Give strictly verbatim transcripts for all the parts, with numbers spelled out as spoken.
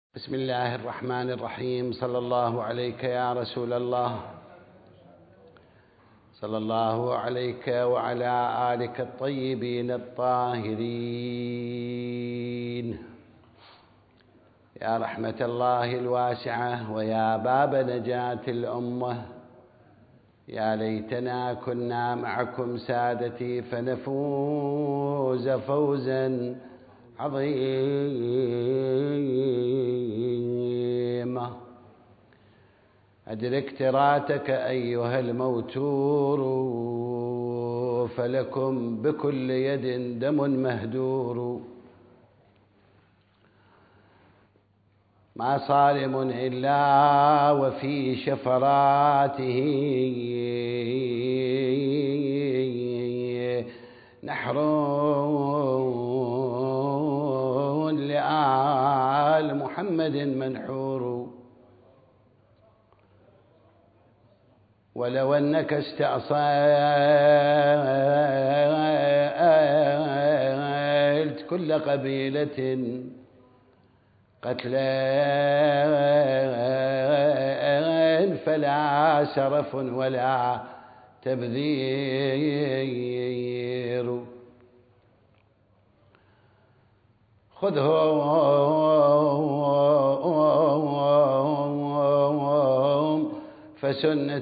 بسم الله الرحمن الرحيم. صلى الله عليك يا رسول الله، صلى الله عليك وعلى آلك الطيبين الطاهرين. يا رحمة الله الواسعة ويا باب نجاة الأمة، يا ليتنا كنا معكم سادتي فنفوز فوزا عظيما. أدرك تراتك أيها الموتور، فلكم بكل يد دم مهدور. ما صارم إلا وفي شفراته نحر لآل محمد منحور. ولو أنك استأصلت كل قبيلة قتلا فلا سرف ولا تبذير. خذهم فسنة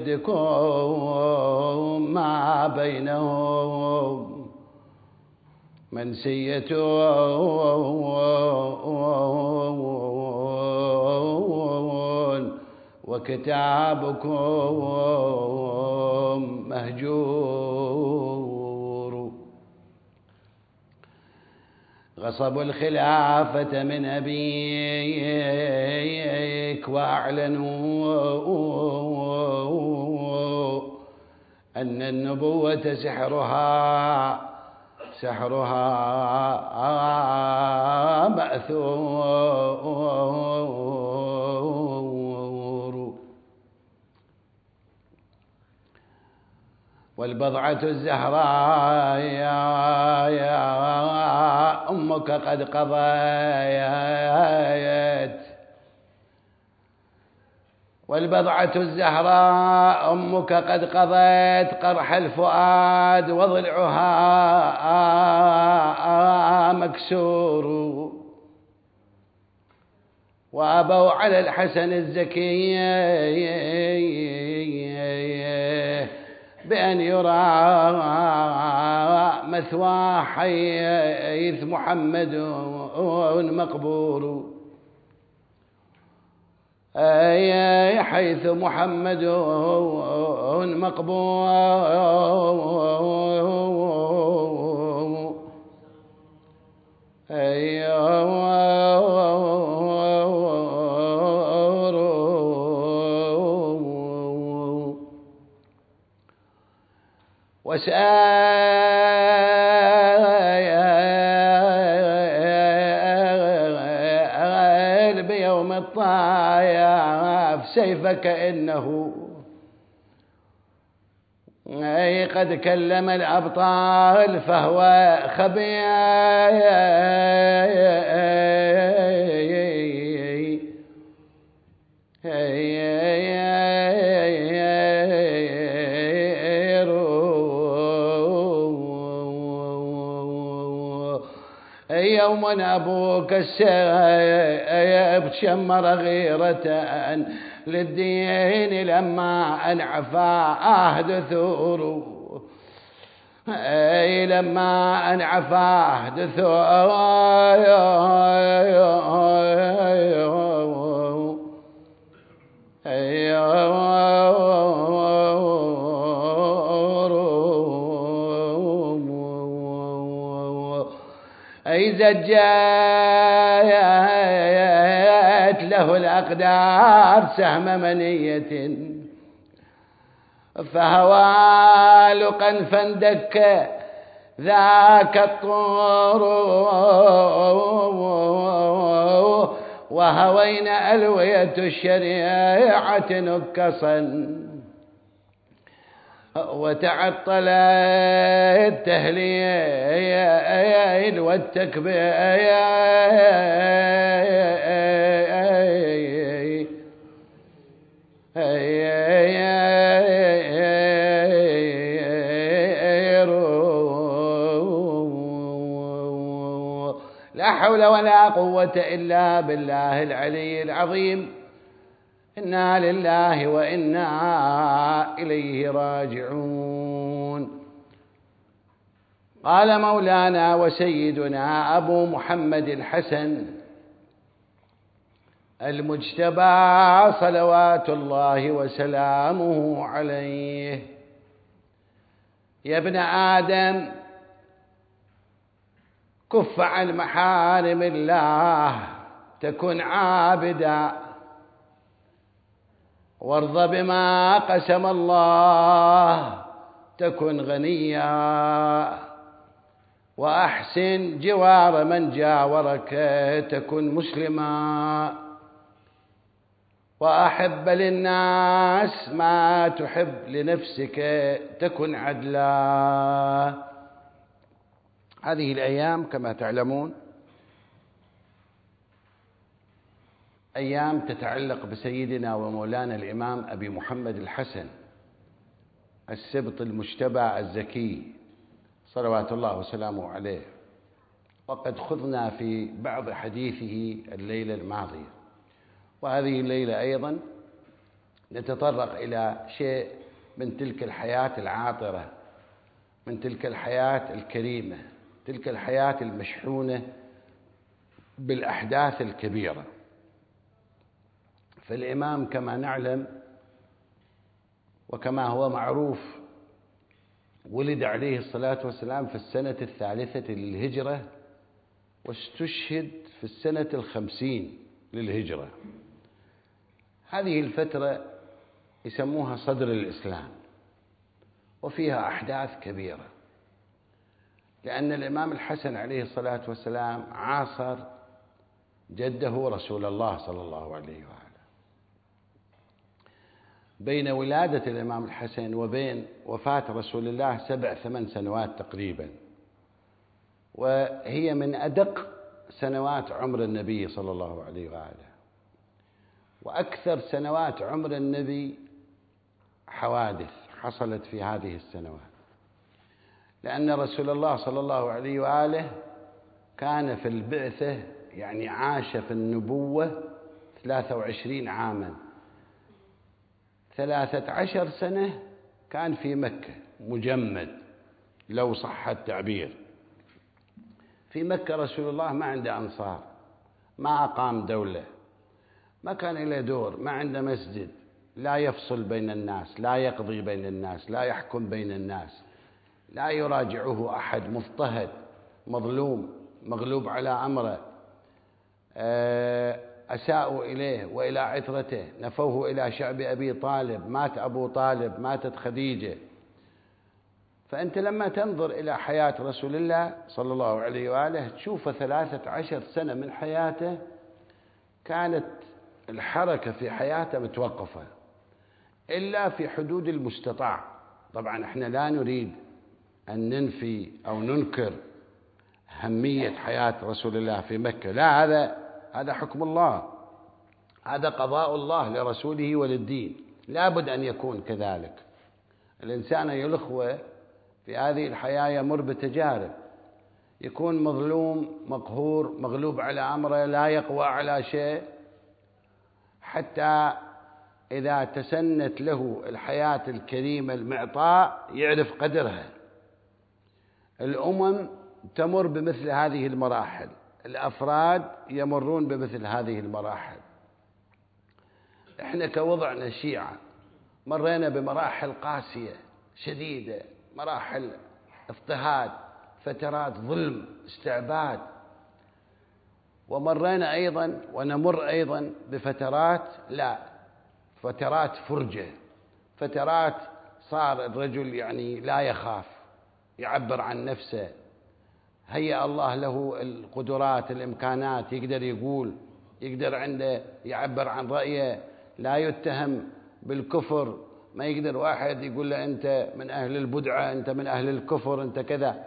جدكم ما بينهم منسية وكتابكم مهجور. غصبوا الخلافة من أبيك وأعلنوا أن النبوة سحرها سحرها مأثور. والبضعة الزهراء يا, يا أمك قد قضيت والبضعة الزهراء أمك قد قضيت قرح الفؤاد وضلعها مكسور. وأبوا على الحسن الزكي بأن يرى مثواه حيث محمد مقبور. أي حيث محمد مقبور. أي وسأل بيوم الطايف سيفك إنه أي قد كلم الأبطال فهو خبير. يوم أبوك السيف شمر غيرة للدين لما أنعفاه دثور. أي لما أنعفاه دثور. أي زجت له الأقدار سهم منية فهوى لقا فاندك ذاك الطور. وهوينا ألوية الشريعة نكصا وتعطل التهليل والتكبير لا حول ولا قوة إلا بالله العلي العظيم. إنا لله وإنا إليه راجعون. قال مولانا وسيدنا أبو محمد الحسن المجتبى صلوات الله وسلامه عليه: يا ابن آدم، كف عن محارم الله تكن عابدا، وارض بما قسم الله تكن غنيا، وأحسن جوار من جاورك تكن مسلما، وأحب للناس ما تحب لنفسك تكن عدلا. هذه الأيام كما تعلمون أيام تتعلق بسيدنا ومولانا الإمام أبي محمد الحسن السبط المجتبى الزكي صلوات الله وسلامه عليه. وقد خضنا في بعض حديثه الليلة الماضية، وهذه الليلة أيضا نتطرق إلى شيء من تلك الحياة العاطرة، من تلك الحياة الكريمة، تلك الحياة المشحونة بالأحداث الكبيرة. فالإمام كما نعلم وكما هو معروف ولد عليه الصلاة والسلام في السنة الثالثة للهجرة، واستشهد في السنة الخمسين للهجرة. هذه الفترة يسموها صدر الإسلام، وفيها أحداث كبيرة، لأن الإمام الحسن عليه الصلاة والسلام عاصر جده رسول الله صلى الله عليه وآله. بين ولادة الإمام الحسن وبين وفاة رسول الله سبع ثمان سنوات تقريبا، وهي من أدق سنوات عمر النبي صلى الله عليه وآله. وأكثر سنوات عمر النبي حوادث حصلت في هذه السنوات، لأن رسول الله صلى الله عليه وآله كان في البعثة، يعني عاش في النبوة ثلاثة وعشرين عاما، ثلاثة عشر سنة كان في مكة مجمد لو صح التعبير. في مكة رسول الله ما عنده أنصار، ما أقام دولة، ما كان له دور، ما عنده مسجد، لا يفصل بين الناس، لا يقضي بين الناس، لا يحكم بين الناس، لا يراجعه أحد، مضطهد مظلوم مغلوب على أمره، أساءوا إليه وإلى عترته، نفوه إلى شعب أبي طالب، مات أبو طالب، ماتت خديجة. فأنت لما تنظر إلى حياة رسول الله صلى الله عليه وآله تشوف ثلاثة عشر سنة من حياته كانت الحركة في حياته متوقفة إلا في حدود المستطاع. طبعا احنا لا نريد أن ننفي أو ننكر أهمية حياة رسول الله في مكة، لا، هذا هذا حكم الله، هذا قضاء الله لرسوله وللدين، لا بد أن يكون كذلك. الإنسان أيها الأخوة في هذه الحياة يمر بتجارب، يكون مظلوم مقهور مغلوب على أمره، لا يقوى على شيء، حتى إذا تسنت له الحياة الكريمة المعطاء يعرف قدرها. الأمم تمر بمثل هذه المراحل، الأفراد يمرون بمثل هذه المراحل. إحنا كوضعنا الشيعة مرينا بمراحل قاسية شديدة، مراحل اضطهاد، فترات ظلم استعباد، ومرينا أيضا ونمر أيضا بفترات لا فترات فرجة، فترات صار الرجل يعني لا يخاف، يعبر عن نفسه، هيأ الله له القدرات الإمكانات، يقدر يقول، يقدر عنده يعبر عن رأيه، لا يتهم بالكفر، ما يقدر واحد يقول له أنت من أهل البدعة، أنت من أهل الكفر، أنت كذا.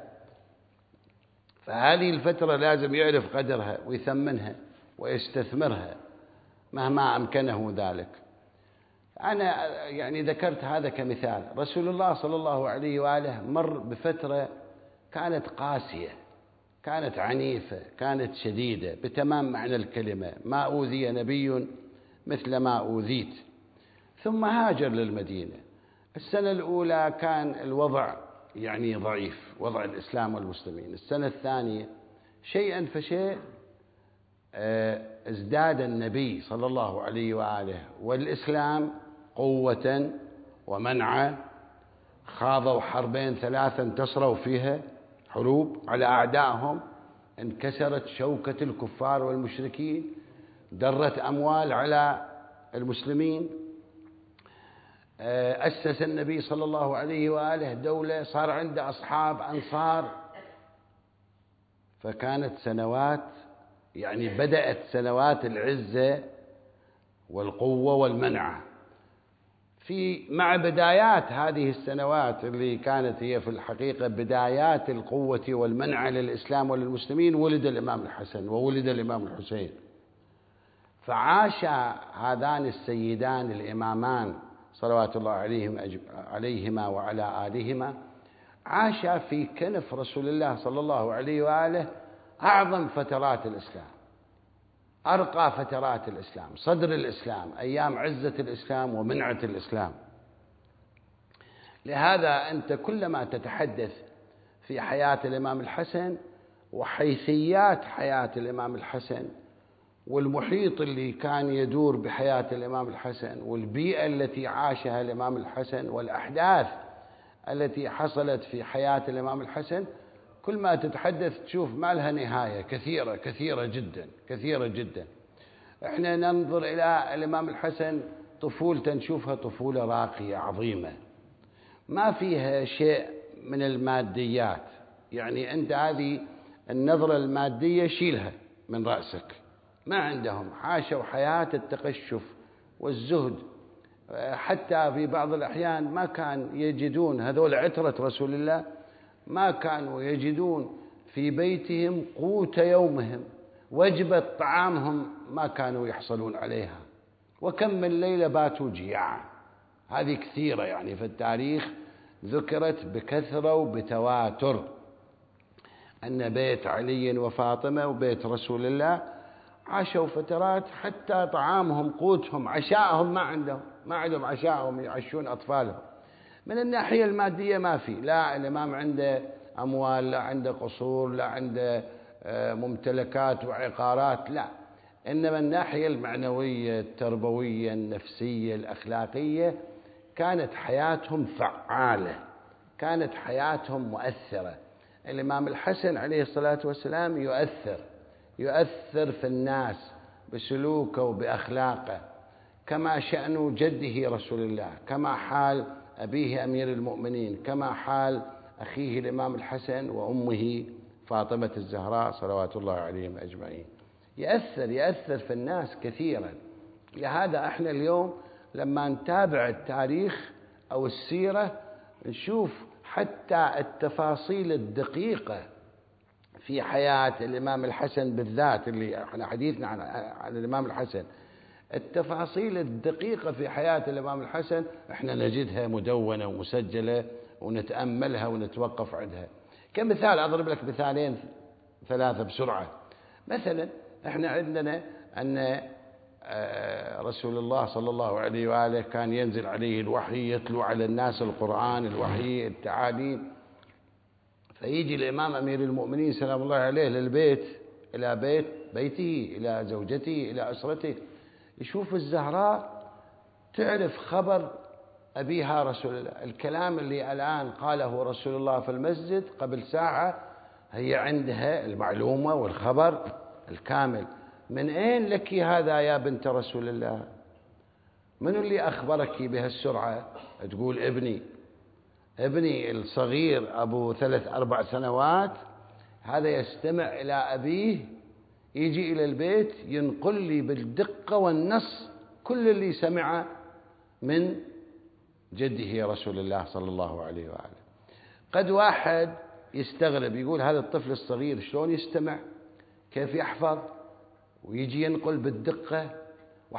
فهذه الفترة لازم يعرف قدرها ويثمنها ويستثمرها مهما أمكنه ذلك. أنا يعني ذكرت هذا كمثال. رسول الله صلى الله عليه وآله مر بفترة كانت قاسية، كانت عنيفة، كانت شديدة بتمام معنى الكلمة، ما أوذي نبي مثل ما أوذيت. ثم هاجر للمدينة. السنة الأولى كان الوضع يعني ضعيف، وضع الإسلام والمسلمين. السنة الثانية شيئا فشيء ازداد النبي صلى الله عليه وآله والإسلام قوة ومنعا، خاضوا حربين ثلاثة انتصروا فيها، حروب على أعدائهم، انكسرت شوكة الكفار والمشركين، درت أموال على المسلمين، أسس النبي صلى الله عليه وآله دولة، صار عنده أصحاب أنصار. فكانت سنوات يعني بدأت سنوات العزة والقوة والمنعة. في مع بدايات هذه السنوات اللي كانت هي في الحقيقة بدايات القوة والمنعة للإسلام وللمسلمين، ولد الإمام الحسن وولد الإمام الحسين. فعاش هذان السيدان الإمامان صلوات الله عليهم عليهما وعلى آلهما، عاش في كنف رسول الله صلى الله عليه وآله أعظم فترات الإسلام، أرقى فترات الإسلام، صدر الإسلام، أيام عزة الإسلام ومنعة الإسلام. لهذا أنت كلما تتحدث في حياة الإمام الحسن وحيثيات حياة الإمام الحسن والمحيط اللي كان يدور بحياة الإمام الحسن والبيئة التي عاشها الإمام الحسن والأحداث التي حصلت في حياة الإمام الحسن، كل ما تتحدث تشوف ما لها نهاية، كثيرة كثيرة جدا كثيرة جدا. احنا ننظر إلى الإمام الحسن طفولته نشوفها طفولة راقية عظيمة، ما فيها شيء من الماديات. يعني أنت هذه النظرة المادية شيلها من رأسك، ما عندهم، عاشوا حياة التقشف والزهد. حتى في بعض الأحيان ما كان يجدون هذول عترة رسول الله، ما كانوا يجدون في بيتهم قوت يومهم، وجبة طعامهم ما كانوا يحصلون عليها، وكم من ليلة باتوا جياعا. هذه كثيرة يعني في التاريخ ذكرت بكثرة وبتواتر أن بيت علي وفاطمة وبيت رسول الله عاشوا فترات حتى طعامهم قوتهم عشاءهم ما عندهم ما عندهم عشاءهم يعشون أطفالهم. من الناحية المادية ما في، لا الإمام عنده أموال، لا عنده قصور، لا عنده ممتلكات وعقارات، لا، إنما الناحية المعنوية التربوية النفسية الأخلاقية كانت حياتهم فعالة، كانت حياتهم مؤثرة. الإمام الحسن عليه الصلاة والسلام يؤثر يؤثر في الناس بسلوكه وبأخلاقه، كما شأن جده رسول الله، كما حال أبيه أمير المؤمنين، كما حال أخيه الإمام الحسن وأمه فاطمة الزهراء صلوات الله عليهم أجمعين. يأثر يأثر في الناس كثيرا. لهذا احنا اليوم لما نتابع التاريخ أو السيرة نشوف حتى التفاصيل الدقيقة في حياة الإمام الحسن بالذات، اللي احنا حديثنا عن, عن الإمام الحسن، التفاصيل الدقيقة في حياة الإمام الحسن احنا نجدها مدونة ومسجلة ونتأملها ونتوقف عندها. كمثال أضرب لك مثالين ثلاثة بسرعة. مثلا احنا عندنا أن رسول الله صلى الله عليه وآله كان ينزل عليه الوحي، يتلو على الناس القرآن، الوحي، التعاليم. فيجي الإمام أمير المؤمنين سلام الله عليه للبيت، إلى بيت بيته، إلى زوجته، إلى أسرته، يشوف الزهراء تعرف خبر أبيها رسول الله. الكلام اللي الآن قاله رسول الله في المسجد قبل ساعة هي عندها المعلومة والخبر الكامل. من أين لك هذا يا بنت رسول الله؟ من اللي أخبرك بهالسرعة؟ تقول ابني ابني الصغير أبو ثلاث أربع سنوات، هذا يستمع إلى أبيه، يجي إلى البيت ينقل لي بالدقة والنص كل اللي سمعه من جده رسول الله صلى الله عليه وآله. قد واحد يستغرب يقول هذا الطفل الصغير شلون يستمع، كيف يحفظ ويجي ينقل بالدقة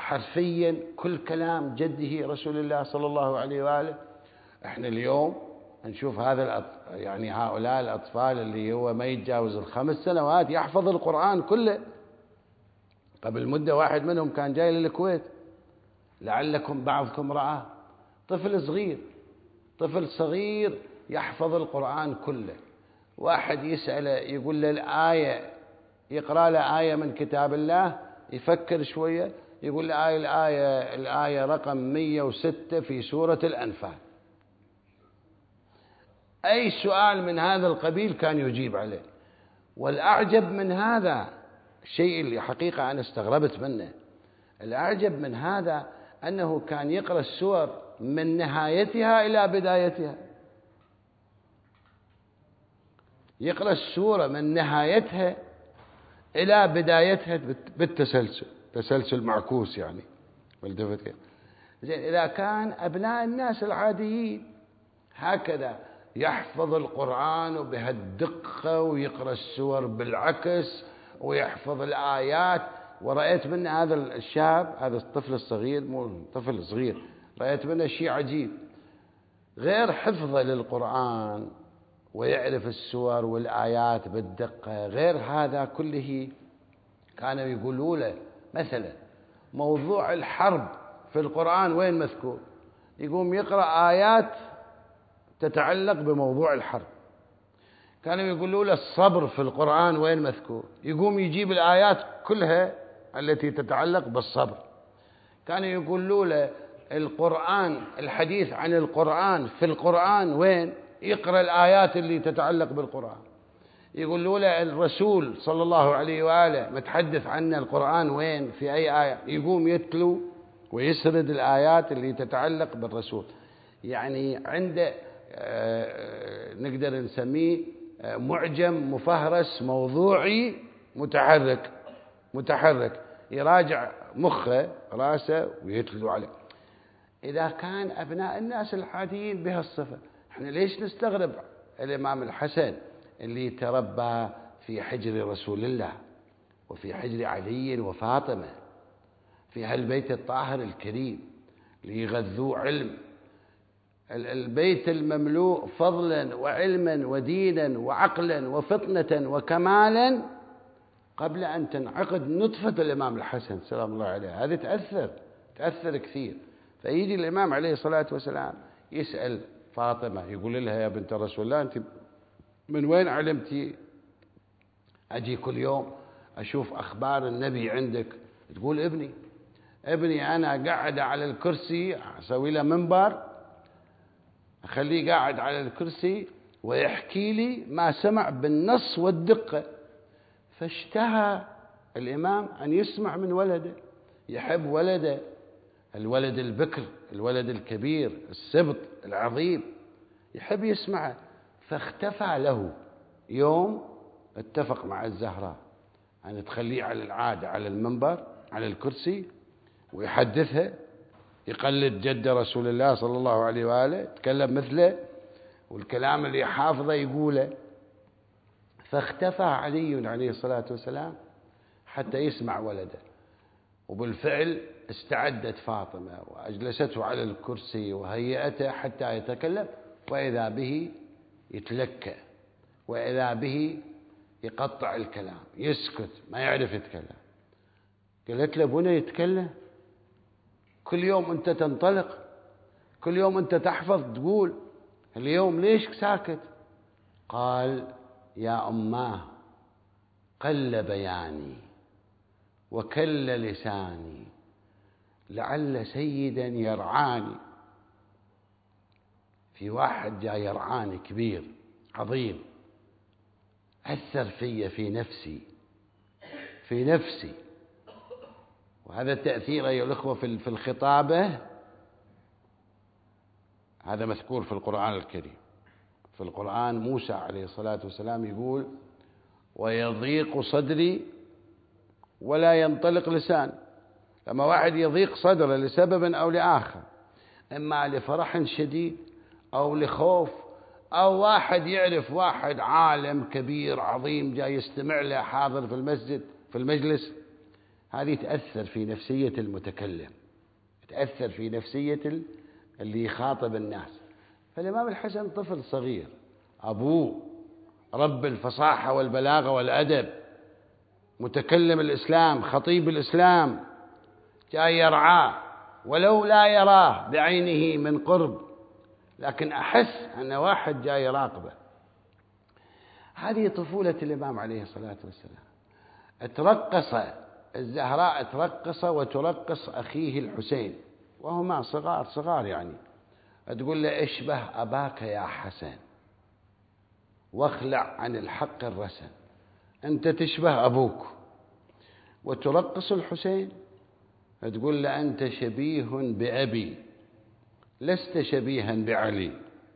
وحرفيا كل كلام جده رسول الله صلى الله عليه وآله. احنا اليوم نشوف هذا الأط... يعني هؤلاء الأطفال اللي هو ما يتجاوز الخمس سنوات يحفظ القرآن كله. قبل مدة واحد منهم كان جاي للكويت، لعلكم بعضكم رآه، طفل صغير، طفل صغير يحفظ القرآن كله. واحد يسأله يقول له الآية، يقرأ له آية من كتاب الله، يفكر شوية يقول له آية الآية الآية رقم مئة وستة في سورة الأنفال. أي سؤال من هذا القبيل كان يجيب عليه. والأعجب من هذا الشيء اللي حقيقة أنا استغربت منه، الأعجب من هذا أنه كان يقرأ السور من نهايتها إلى بدايتها، يقرأ السورة من نهايتها إلى بدايتها بالتسلسل، تسلسل معكوس يعني. زين، إذا كان أبناء الناس العاديين هكذا يحفظ القرآن بهالدقة ويقرأ السور بالعكس ويحفظ الآيات، ورأيت من هذا الشاب، هذا الطفل الصغير، مو طفل صغير، رأيت منه شيء عجيب، غير حفظه للقرآن ويعرف السور والآيات بالدقة، غير هذا كله كانوا يقولوا له مثلا موضوع الحرب في القرآن وين مذكور، يقوم يقرأ آيات تتعلق بموضوع الحرب. كانوا يقولوا له الصبر في القرآن وين مذكور، يقوم يجيب الآيات كلها التي تتعلق بالصبر. كانوا يقولوا له القرآن، الحديث عن القرآن في القرآن وين، يقرأ الآيات اللي تتعلق بالقرآن. يقولوا له الرسول صلى الله عليه وآله متحدث عن القرآن وين، في أي آية، يقوم يتلو ويسرد الآيات اللي تتعلق بالرسول. يعني عنده آه نقدر نسميه آه معجم مفهرس موضوعي متحرك متحرك يراجع مخه راسه ويتلو عليه. إذا كان أبناء الناس العاديين بهالصفة، احنا ليش نستغرب الإمام الحسن اللي تربى في حجر رسول الله وفي حجر علي وفاطمة في هالبيت الطاهر الكريم ليغذوه علم، البيت المملوء فضلا وعلما ودينا وعقلا وفطنة وكمالا قبل أن تنعقد نطفة الإمام الحسن سلام الله عليه. هذه تأثر تأثر كثير. فيجي الإمام عليه الصلاة والسلام يسأل فاطمة، يقول لها يا بنت رسول الله أنت من وين علمتي؟ أجي كل يوم أشوف أخبار النبي عندك. تقول ابني ابني أنا قاعد على الكرسي، أسوي له منبر، أخليه قاعد على الكرسي ويحكي لي ما سمع بالنص والدقة. فاشتهى الإمام أن يسمع من ولده، يحب ولده، الولد البكر، الولد الكبير، السبط العظيم، يحب يسمعه. فاختفى له يوم، اتفق مع الزهراء أن تخليه على العادة على المنبر على الكرسي ويحدثها، يقلد جد رسول الله صلى الله عليه وآله، يتكلم مثله والكلام اللي حافظه يقوله. فاختفى علي عليه الصلاة والسلام حتى يسمع ولده. وبالفعل استعدت فاطمة وأجلسته على الكرسي وهيئته حتى يتكلم، وإذا به يتلكأ، وإذا به يقطع الكلام، يسكت، ما يعرف يتكلم. قالت له بني يتكلم، كل يوم أنت تنطلق، كل يوم أنت تحفظ تقول، اليوم ليش ساكت؟ قال يا أماه قل بياني وكل لساني لعل سيدا يرعاني. في واحد جاي يرعاني كبير عظيم، أثر في في نفسي في نفسي وهذا التأثير أيها الأخوة في الخطابة هذا مذكور في القرآن الكريم. في القرآن موسى عليه الصلاة والسلام يقول ويضيق صدري ولا ينطلق لسان. لما واحد يضيق صدره لسبب أو لآخر، إما لفرح شديد أو لخوف، أو واحد يعرف واحد عالم كبير عظيم جاي يستمع له حاضر في المسجد في المجلس، هذه تأثر في نفسية المتكلم، تأثر في نفسية اللي يخاطب الناس. فالإمام الحسن طفل صغير، أبوه رب الفصاحة والبلاغة والأدب، متكلم الإسلام، خطيب الإسلام، جاي يرعاه ولو لا يراه بعينه من قرب، لكن أحس أن واحد جاي يراقبه. هذه طفولة الإمام عليه الصلاة والسلام. ترقص الزهراء، ترقص وترقص أخيه الحسين وهما صغار صغار يعني، تقول له اشبه أباك يا حسن واخلع عن الحق الرسن. أنت تشبه أبوك. وترقص الحسين تقول له أنت شبيه بأبي لست شبيها بعلي.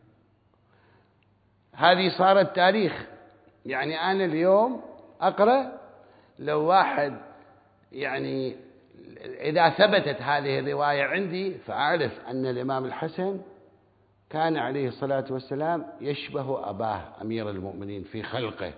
هذه صارت تاريخ. يعني أنا اليوم أقرأ لو واحد يعني إذا ثبتت هذه الرواية عندي فأعرف أن الإمام الحسن كان عليه الصلاة والسلام يشبه أباه أمير المؤمنين في خلقه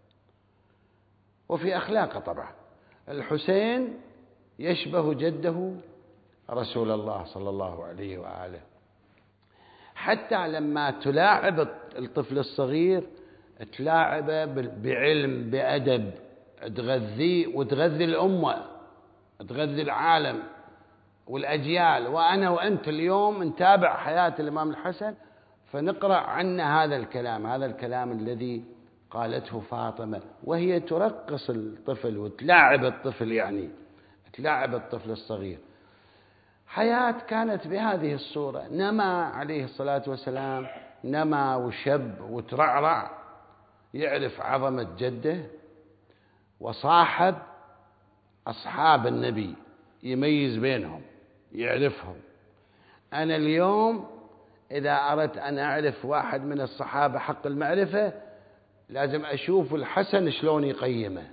وفي أخلاقه. طبعا الحسين يشبه جده رسول الله صلى الله عليه وآله. حتى لما تلاعب الطفل الصغير تلاعبه بعلم بأدب، تغذيه وتغذي الأمة، تغذي العالم والأجيال. وأنا وأنت اليوم نتابع حياة الإمام الحسن فنقرأ عنه هذا الكلام، هذا الكلام الذي قالته فاطمة وهي ترقص الطفل وتلاعب الطفل، يعني تلاعب الطفل الصغير. حياة كانت بهذه الصورة. نما عليه الصلاة والسلام، نما وشب وترعرع، يعرف عظمة جده، وصاحب أصحاب النبي يميز بينهم يعرفهم. أنا اليوم إذا أردت أن أعرف واحد من الصحابة حق المعرفة لازم أشوف الحسن شلون يقيمه،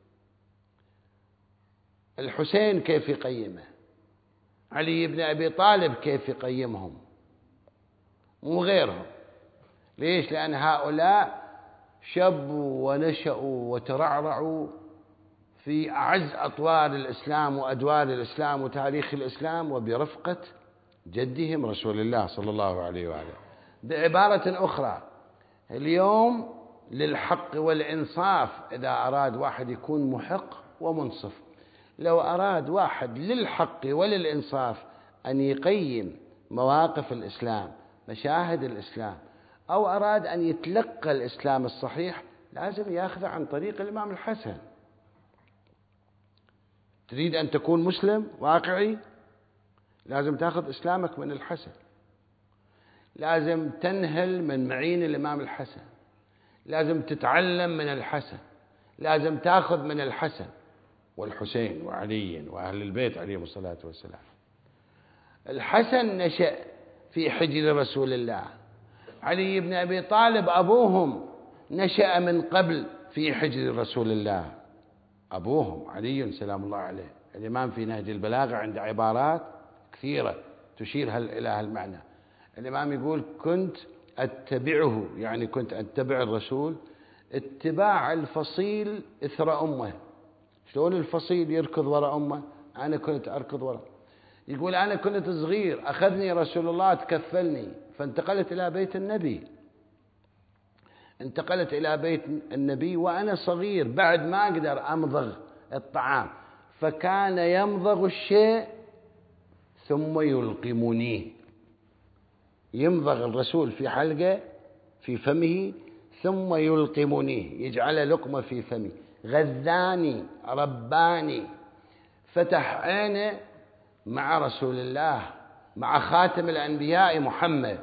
الحسين كيف يقيمه، علي بن أبي طالب كيف يقيمهم، مو غيرهم. ليش؟ لأن هؤلاء شبوا ونشأوا وترعرعوا في أعز أطوار الإسلام وأدوار الإسلام وتاريخ الإسلام وبرفقة جدهم رسول الله صلى الله عليه وآله. بعبارة أخرى، اليوم للحق والإنصاف إذا أراد واحد يكون محق ومنصف. لو أراد واحد للحق وللإنصاف أن يقيم مواقف الإسلام، مشاهد الإسلام، أو أراد أن يتلقى الإسلام الصحيح، لازم يأخذ عن طريق الإمام الحسن. تريد أن تكون مسلم واقعي لازم تأخذ إسلامك من الحسن، لازم تنهل من معين الإمام الحسن، لازم تتعلم من الحسن، لازم تأخذ من الحسن والحسين وعلي وأهل البيت عليهم الصلاة والسلام. الحسن نشأ في حجر رسول الله، علي بن أبي طالب أبوهم نشأ من قبل في حجر رسول الله، أبوهم علي سلام الله عليه. الإمام في نهج البلاغة عند عبارات كثيرة تشير إلى هالمعنى. الإمام يقول كنت أتبعه، يعني كنت أتبع الرسول اتباع الفصيل إثر أمه. شلون الفصيل يركض وراء أمه؟ أنا كنت أركض وراء. يقول أنا كنت صغير أخذني رسول الله تكفلني فانتقلت إلى بيت النبي، انتقلت إلى بيت النبي وأنا صغير بعد ما أقدر أمضغ الطعام، فكان يمضغ الشيء ثم يلقمنيه. يمضغ الرسول في حلقة في فمه ثم يلقمنيه، يجعل لقمة في فمي. غذاني رباني، فتح عينه مع رسول الله، مع خاتم الأنبياء محمد.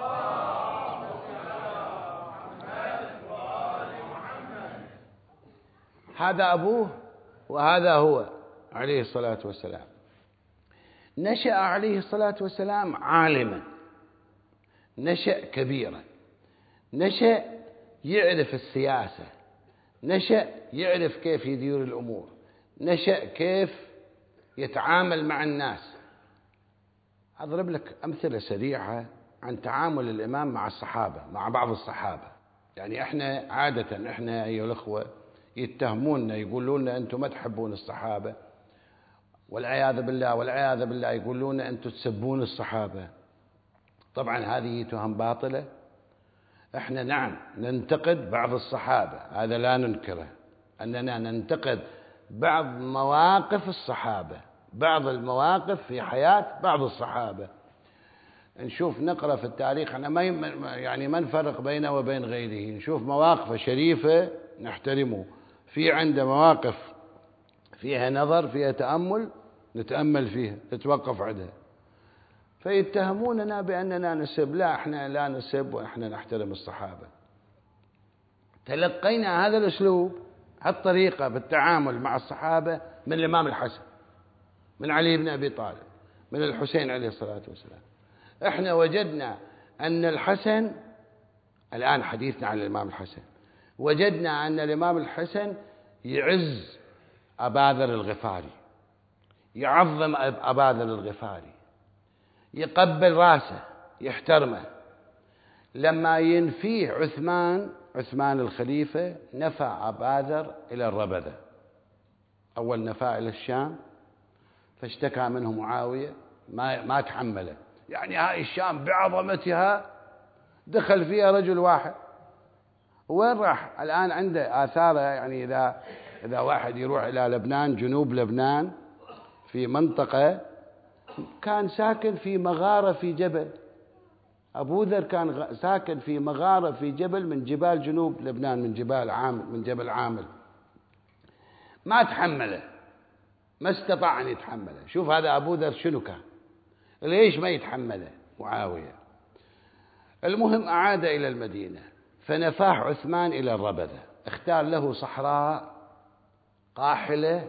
هذا أبوه وهذا هو عليه الصلاة والسلام. نشأ عليه الصلاة والسلام عالما، نشأ كبيرا، نشأ يعرف السياسة، نشأ يعرف كيف يدير الأمور، نشأ كيف يتعامل مع الناس. أضرب لك أمثلة سريعة عن تعامل الإمام مع الصحابة، مع بعض الصحابة. يعني إحنا عادة إحنا أيها الأخوة يتهموننا، يقولون أنتم ما تحبون الصحابة، والعياذ بالله والعياذ بالله، يقولون أنتم تسبون الصحابة. طبعا هذه تهم باطلة. احنا نعم ننتقد بعض الصحابة، هذا لا ننكره، أننا ننتقد بعض مواقف الصحابة، بعض المواقف في حياة بعض الصحابة. نشوف نقرأ في التاريخ، أنا ما يعني ما نفرق بينه وبين غيره، نشوف مواقف شريفة نحترمه، في عنده مواقف فيها نظر فيها تأمل نتأمل فيها نتوقف عندها. فيتهموننا بأننا نسب، لا احنا لا نسب واحنا نحترم الصحابة. تلقينا هذا الأسلوب هالطريقة بالتعامل مع الصحابة من الإمام الحسن، من علي بن أبي طالب، من الحسين عليه الصلاة والسلام. احنا وجدنا أن الحسن، الآن حديثنا عن الإمام الحسن، وجدنا أن الإمام الحسن يعز أبا ذر الغفاري، يعظم أبا ذر الغفاري، يقبل راسه، يحترمه. لما ينفيه عثمان عثمان الخليفة نفى أبا ذر إلى الربذة، أول نفاه إلى الشام، فاشتكى منه معاوية ما ما تحمله، يعني هاي الشام بعظمتها دخل فيها رجل واحد، وين راح؟ الآن عنده آثاره، يعني إذا إذا واحد يروح إلى لبنان، جنوب لبنان في منطقة كان ساكن في مغارة في جبل، أبو ذر كان ساكن في مغارة في جبل من جبال جنوب لبنان، من جبال عامل، من جبل عامل، ما تحمله، ما استطاع أن يتحمله. شوف هذا أبو ذر شنو كان، ليش ما يتحمله معاوية؟ المهم أعاد إلى المدينة، فنفاه عثمان إلى الربذة، اختار له صحراء قاحلة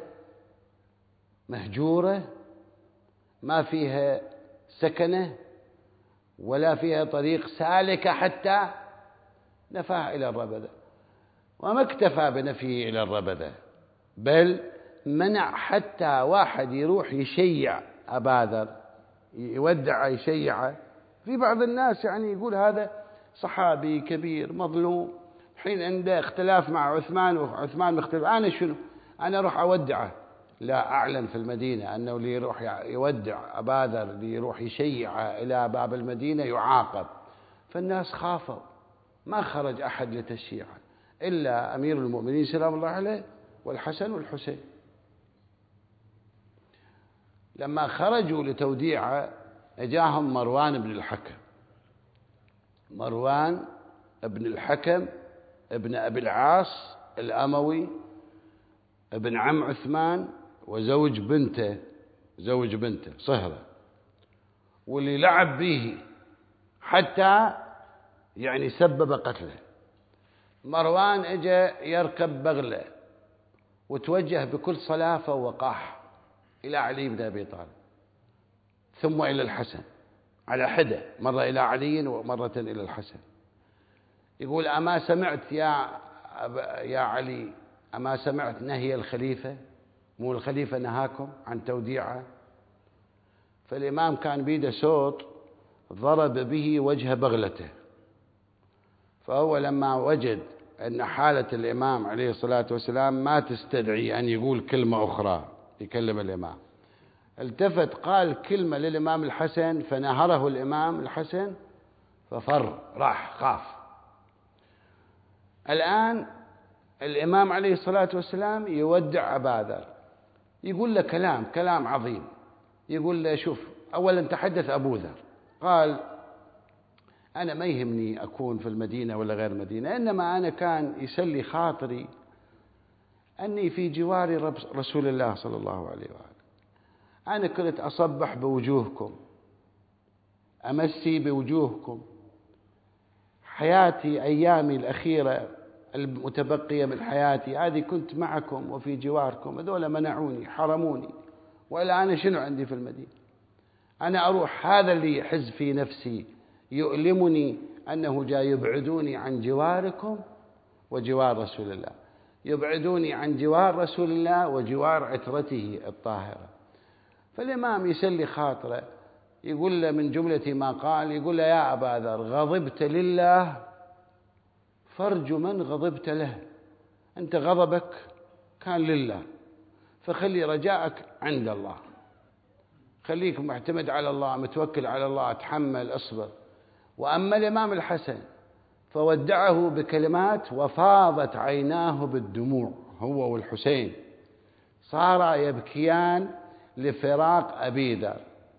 مهجورة ما فيها سكنة ولا فيها طريق سالكة، حتى نفاه إلى الربذة. وما اكتفى بنفيه إلى الربذة، بل منع حتى واحد يروح يشيع أبا ذر، يودع يشيعه. في بعض الناس يعني يقول هذا صحابي كبير مظلوم، حين عنده اختلاف مع عثمان وعثمان مختلف، أنا شنو؟ أنا أروح أودعه. لا، أعلن في المدينة أنه اللي يروح يودع أبا ذر، اللي يروح يشيعه إلى باب المدينة يعاقب. فالناس خافوا، ما خرج أحد لتشييعه إلا أمير المؤمنين سلام الله عليه والحسن والحسين. لما خرجوا لتوديعه جاءهم مروان بن الحكم، مروان بن الحكم ابن أبي العاص الأموي، ابن عم عثمان وزوج بنته، زوج بنته صهرة، واللي لعب به حتى يعني سبب قتله. مروان اجى يركب بغله وتوجه بكل صلافة ووقاح إلى علي بن أبي طالب، ثم إلى الحسن على حدة، مرة إلى علي ومرة إلى الحسن. يقول: أما سمعت يا يا علي، أما سمعت نهي الخليفة؟ مو الخليفة نهاكم عن توديعه؟ فالإمام كان بيده صوت ضرب به وجه بغلته، فهو لما وجد أن حالة الإمام عليه الصلاة والسلام ما تستدعي أن يقول كلمة أخرى يكلم الإمام، التفت قال كلمة للإمام الحسن، فنهره الإمام الحسن ففر، راح خاف. الآن الإمام عليه الصلاة والسلام يودع أبا ذر، يقول له كلام كلام عظيم، يقول له: شوف، أولا تحدث أبو ذر، قال: أنا ما يهمني أكون في المدينة ولا غير المدينة، إنما أنا كان يسلي خاطري أني في جوار رسول الله صلى الله عليه وآله. أنا كنت أصبح بوجوهكم، أمسي بوجوهكم، حياتي أيامي الأخيرة المتبقية من حياتي هذه كنت معكم وفي جواركم، هذول منعوني حرموني، وإلا أنا شنو عندي في المدينة؟ أنا أروح، هذا اللي يحز في نفسي يؤلمني أنه جاء يبعدوني عن جواركم وجوار رسول الله، يبعدوني عن جوار رسول الله وجوار عترته الطاهرة. فالإمام يسلي خاطره، يقول له من جملة ما قال، يقول له: يا أبا ذر، غضبت لله فارج من غضبت له، أنت غضبك كان لله، فخلي رجاءك عند الله، خليك معتمد على الله، متوكل على الله، تحمل، اصبر. وأما الإمام الحسن فودعه بكلمات وفاضت عيناه بالدموع هو والحسين، صارا يبكيان لفراق أبي ذر.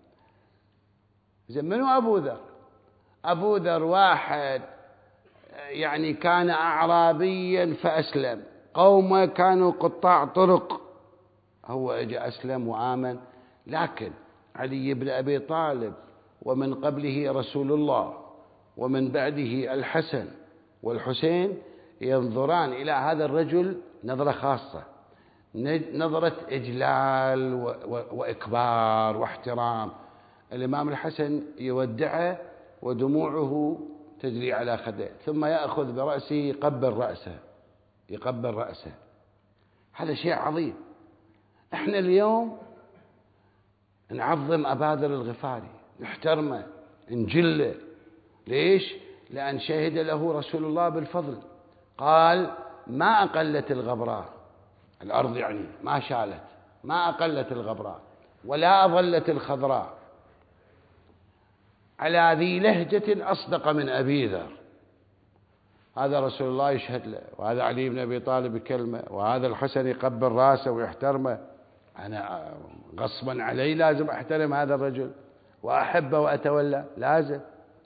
زين منو أبو ذر؟ أبو ذر واحد يعني كان أعرابيا فأسلم، قومه كانوا قطاع طرق، هو اجى أسلم وآمن. لكن علي بن أبي طالب ومن قبله رسول الله ومن بعده الحسن والحسين ينظران إلى هذا الرجل نظرة خاصة، نظرة إجلال وإكبار واحترام. الإمام الحسن يودعه ودموعه تجري على خده، ثم يأخذ برأسه يقبل رأسه يقبل رأسه هذا شيء عظيم. احنا اليوم نعظم أبا ذر الغفاري، نحترمه، نجله. ليش؟ لأن شهد له رسول الله بالفضل، قال ما أقلت الغبراء، الأرض يعني ما شالت، ما أقلت الغبراء ولا أظلت الخضراء على ذي لهجة أصدق من أبي ذر. هذا رسول الله يشهد له، وهذا علي بن أبي طالب يكلمه، وهذا الحسن يقبل راسه ويحترمه. أنا غصبا علي لازم أحترم هذا الرجل وأحبه وأتولى، لازم.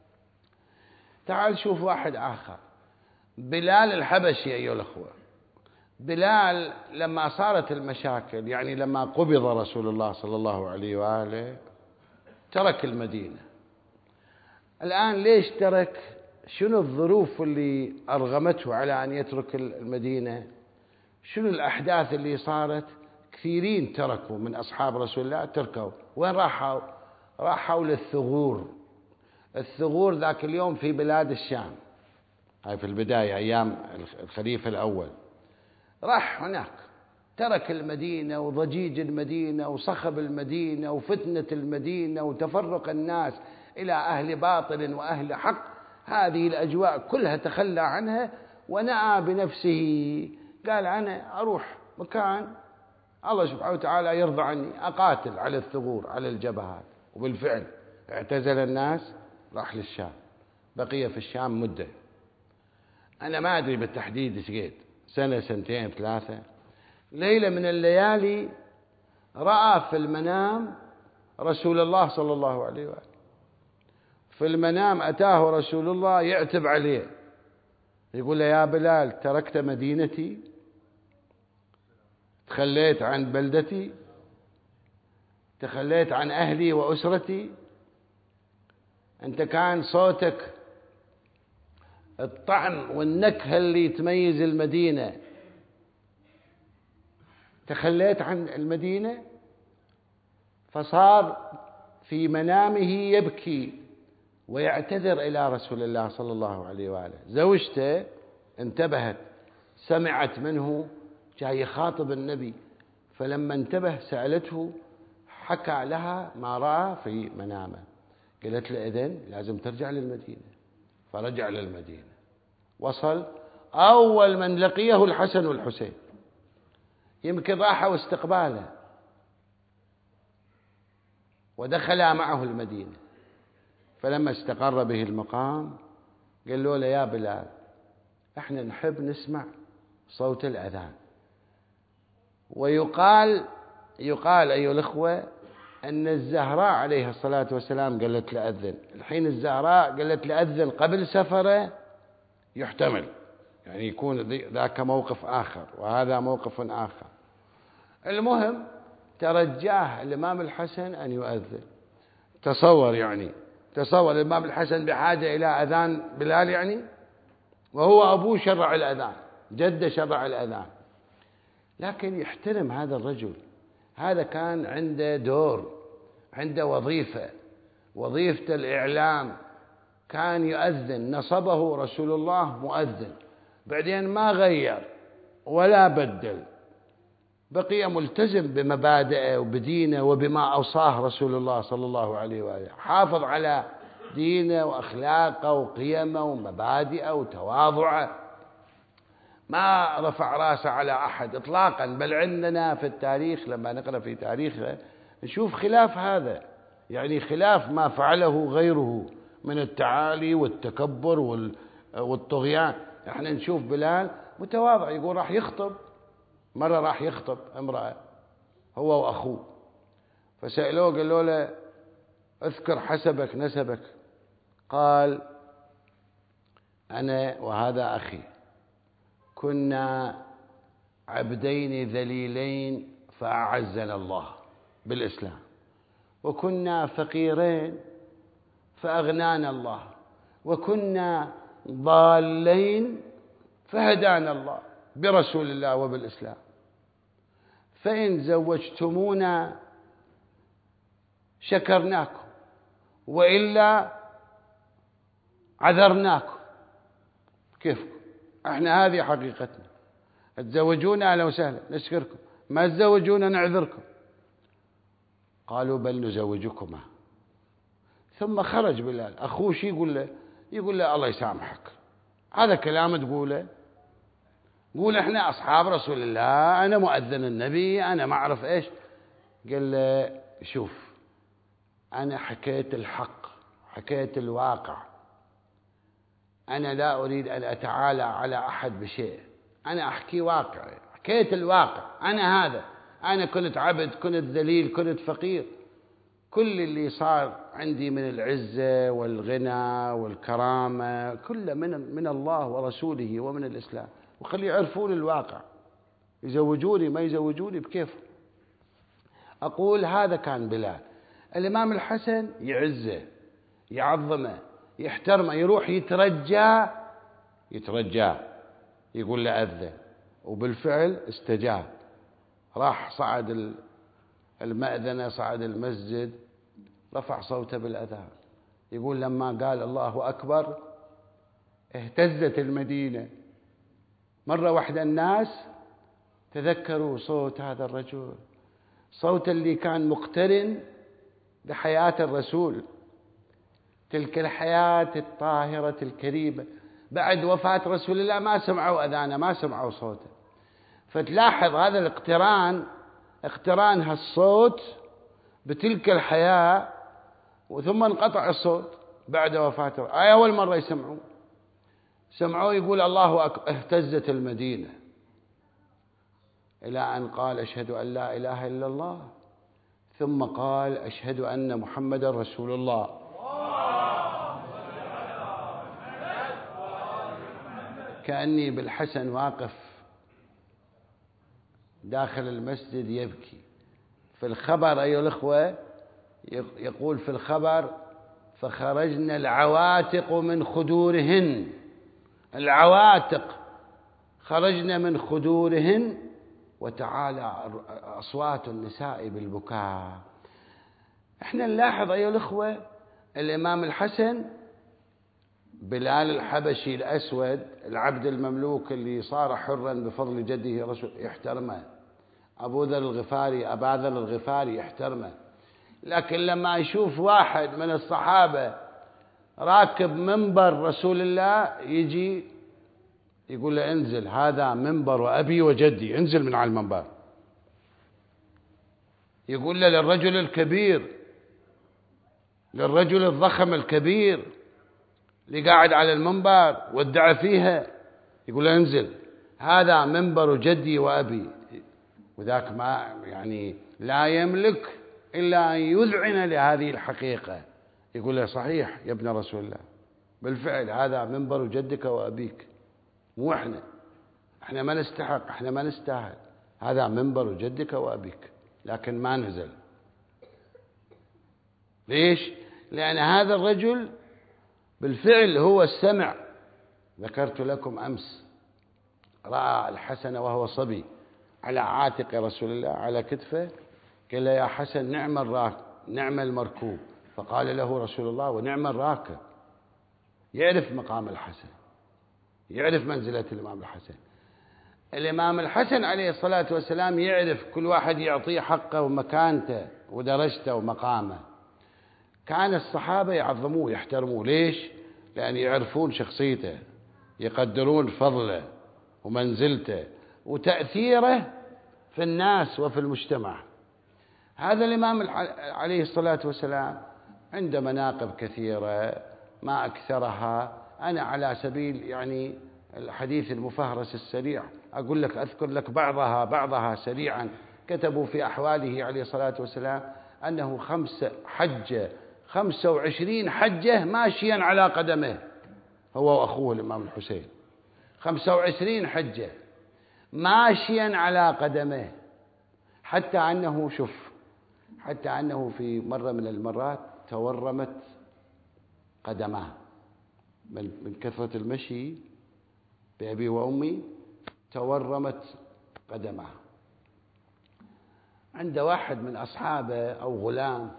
تعال شوف واحد آخر، بلال الحبشي أيها الأخوة. بلال لما صارت المشاكل، يعني لما قبض رسول الله صلى الله عليه وآله، ترك المدينة. الآن ليش ترك؟ شنو الظروف اللي أرغمته على أن يترك المدينة؟ شنو الأحداث اللي صارت؟ كثيرين تركوا من أصحاب رسول الله، تركوا. وين راحوا؟ راحوا للثغور. الثغور ذاك اليوم في بلاد الشام، هاي في البداية أيام الخليفة الأول. راح هناك، ترك المدينة وضجيج المدينة وصخب المدينة وفتنة المدينة وتفرق الناس إلى أهل باطل وأهل حق. هذه الأجواء كلها تخلى عنها ونأى بنفسه، قال أنا أروح مكان الله سبحانه وتعالى يرضى عني، أقاتل على الثغور على الجبهات. وبالفعل اعتزل الناس، راح للشام، بقي في الشام مدة، أنا ما أدري بالتحديد إيش قد، سنة سنتين ثلاثة. ليلة من الليالي رأى في المنام رسول الله صلى الله عليه وآله. في المنام أتاه رسول الله يعتب عليه، يقول له يا بلال تركت مدينتي، تخليت عن بلدتي، تخليت عن أهلي وأسرتي. أنت كان صوتك الطعم والنكهة اللي تميز المدينة، تخليت عن المدينة. فصار في منامه يبكي ويعتذر إلى رسول الله صلى الله عليه وآله. زوجته انتبهت، سمعت منه جاي يخاطب النبي، فلما انتبه سألته، حكى لها ما رأى في منامه. قالت له إذن لازم ترجع للمدينة. فرجع للمدينة، وصل، أول من لقيه الحسن والحسين، يمكن راحوا استقباله ودخلا معه المدينة. فلما استقر به المقام قال له يا بلال احنا نحب نسمع صوت الأذان. ويقال يقال أيها الأخوة أن الزهراء عليها الصلاة والسلام قالت لأذن. الحين الزهراء قالت لأذن قبل سفره، يحتمل يعني يكون ذاك موقف آخر وهذا موقف آخر. المهم ترجاه الإمام الحسن أن يؤذن. تصور يعني تصور الإمام الحسن بحاجة إلى أذان بلال يعني، وهو أبوه شرع الأذان، جده شرع الأذان، لكن يحترم هذا الرجل. هذا كان عنده دور، عنده وظيفة، وظيفة الإعلام. كان يؤذن، نصبه رسول الله مؤذن، بعدين ما غير ولا بدل، بقي ملتزم بمبادئه وبدينه وبما أوصاه رسول الله صلى الله عليه وآله. حافظ على دينه وأخلاقه وقيمه ومبادئه وتواضعه، ما رفع راسه على أحد إطلاقا. بل عندنا في التاريخ لما نقرأ في تاريخه نشوف خلاف هذا، يعني خلاف ما فعله غيره من التعالي والتكبر والطغيان. احنا نشوف بلال متواضع، يقول راح يخطب، مرة راح يخطب امرأة هو وأخوه، فسألوه قالوا له اذكر حسبك نسبك، قال أنا وهذا أخي كنا عبدين ذليلين فأعزنا الله بالإسلام، وكنا فقيرين فأغنانا الله، وكنا ضالين فهدانا الله برسول الله وبالإسلام، فإن زوجتمونا شكرناكم وإلا عذرناكم. كيفكم؟ احنا هذه حقيقتنا، تزوجونا أهلا وسهلا نشكركم، ما تزوجونا نعذركم. قالوا بل نزوجكما. ثم خرج بلال، أخوه شي يقول له؟ يقول له الله يسامحك، هذا كلام تقوله؟ قول احنا أصحاب رسول الله، أنا مؤذن النبي، أنا ما أعرف إيش. قال له شوف أنا حكيت الحق، حكيت الواقع، أنا لا أريد أن أتعالى على أحد بشيء، أنا أحكي واقع، حكيت الواقع، أنا هذا، أنا كنت عبد، كنت ذليل، كنت فقير، كل اللي صار عندي من العزة والغنى والكرامة كله من من الله ورسوله ومن الإسلام، وخلي يعرفون الواقع، يزوجوني ما يزوجوني بكيفهم. أقول هذا كان بلال. الإمام الحسن يعزه، يعظمه، يحترمه، يروح يترجى يترجى يقول له أذن، وبالفعل استجاب، راح صعد المأذنة، صعد المسجد، رفع صوته بالأذان. يقول لما قال الله أكبر اهتزت المدينة، مرة واحدة الناس تذكروا صوت هذا الرجل، صوت اللي كان مقترن بحياة الرسول، تلك الحياة الطاهرة الكريمة. بعد وفاة رسول الله ما سمعوا أذانه، ما سمعوا صوته. فتلاحظ هذا الاقتران، اقتران هالصوت بتلك الحياة، وثم انقطع الصوت بعد وفاته. أي أول مرة يسمعوا سمعوا يقول الله أكبر، اهتزت المدينة، إلى أن قال أشهد أن لا إله إلا الله، ثم قال أشهد أن محمد رسول الله. كأني بالحسن واقف داخل المسجد يبكي. في الخبر أيها الأخوة يقول في الخبر فخرجنا العواتق من خدورهن، العواتق خرجنا من خدورهن، وتعالى أصوات النساء بالبكاء. احنا نلاحظ أيها الأخوة الإمام الحسن، بلال الحبشي الأسود العبد المملوك اللي صار حرا بفضل جده رسول يحترمه، أبو ذر الغفاري أبا ذر الغفاري يحترمه، لكن لما يشوف واحد من الصحابة راكب منبر رسول الله يجي يقول له انزل، هذا منبر أبي وجدي، انزل من على المنبر. يقول له للرجل الكبير، للرجل الضخم الكبير اللي قاعد على المنبر وادعى فيها، يقول له انزل، هذا منبر جدي وأبي. وذاك ما يعني لا يملك إلا أن يذعن لهذه الحقيقة، يقول له صحيح يا ابن رسول الله، بالفعل هذا منبر جدك وأبيك، مو احنا احنا ما نستحق، احنا ما نستاهل، هذا منبر جدك وأبيك، لكن ما نزل. ليش؟ لأن هذا الرجل بالفعل هو السمع. ذكرت لكم أمس رأى الحسن وهو صبي على عاتق رسول الله على كتفه، قال له يا حسن نعم الراكب نعم المركوب، فقال له رسول الله ونعم الراكب. يعرف مقام الحسن، يعرف منزلة الإمام الحسن. الإمام الحسن عليه الصلاة والسلام يعرف كل واحد يعطيه حقه ومكانته ودرجته ومقامه. كان الصحابة يعظموه يحترموه. ليش؟ لأن يعرفون شخصيته، يقدرون فضله ومنزلته وتأثيره في الناس وفي المجتمع. هذا الإمام عليه الصلاة والسلام عنده مناقب كثيرة، ما أكثرها. أنا على سبيل يعني الحديث المفهرس السريع أقول لك أذكر لك بعضها بعضها سريعا. كتبوا في أحواله عليه الصلاة والسلام أنه خمس حجة خمسة وعشرين حجة ماشيا على قدمه، هو وأخوه الإمام الحسين، خمسة وعشرين حجة ماشيا على قدمه، حتى أنه شوف حتى أنه في مرة من المرات تورمت قدماه من كثرة المشي بأبي وأمي، تورمت قدماه. عند واحد من أصحابه أو غلام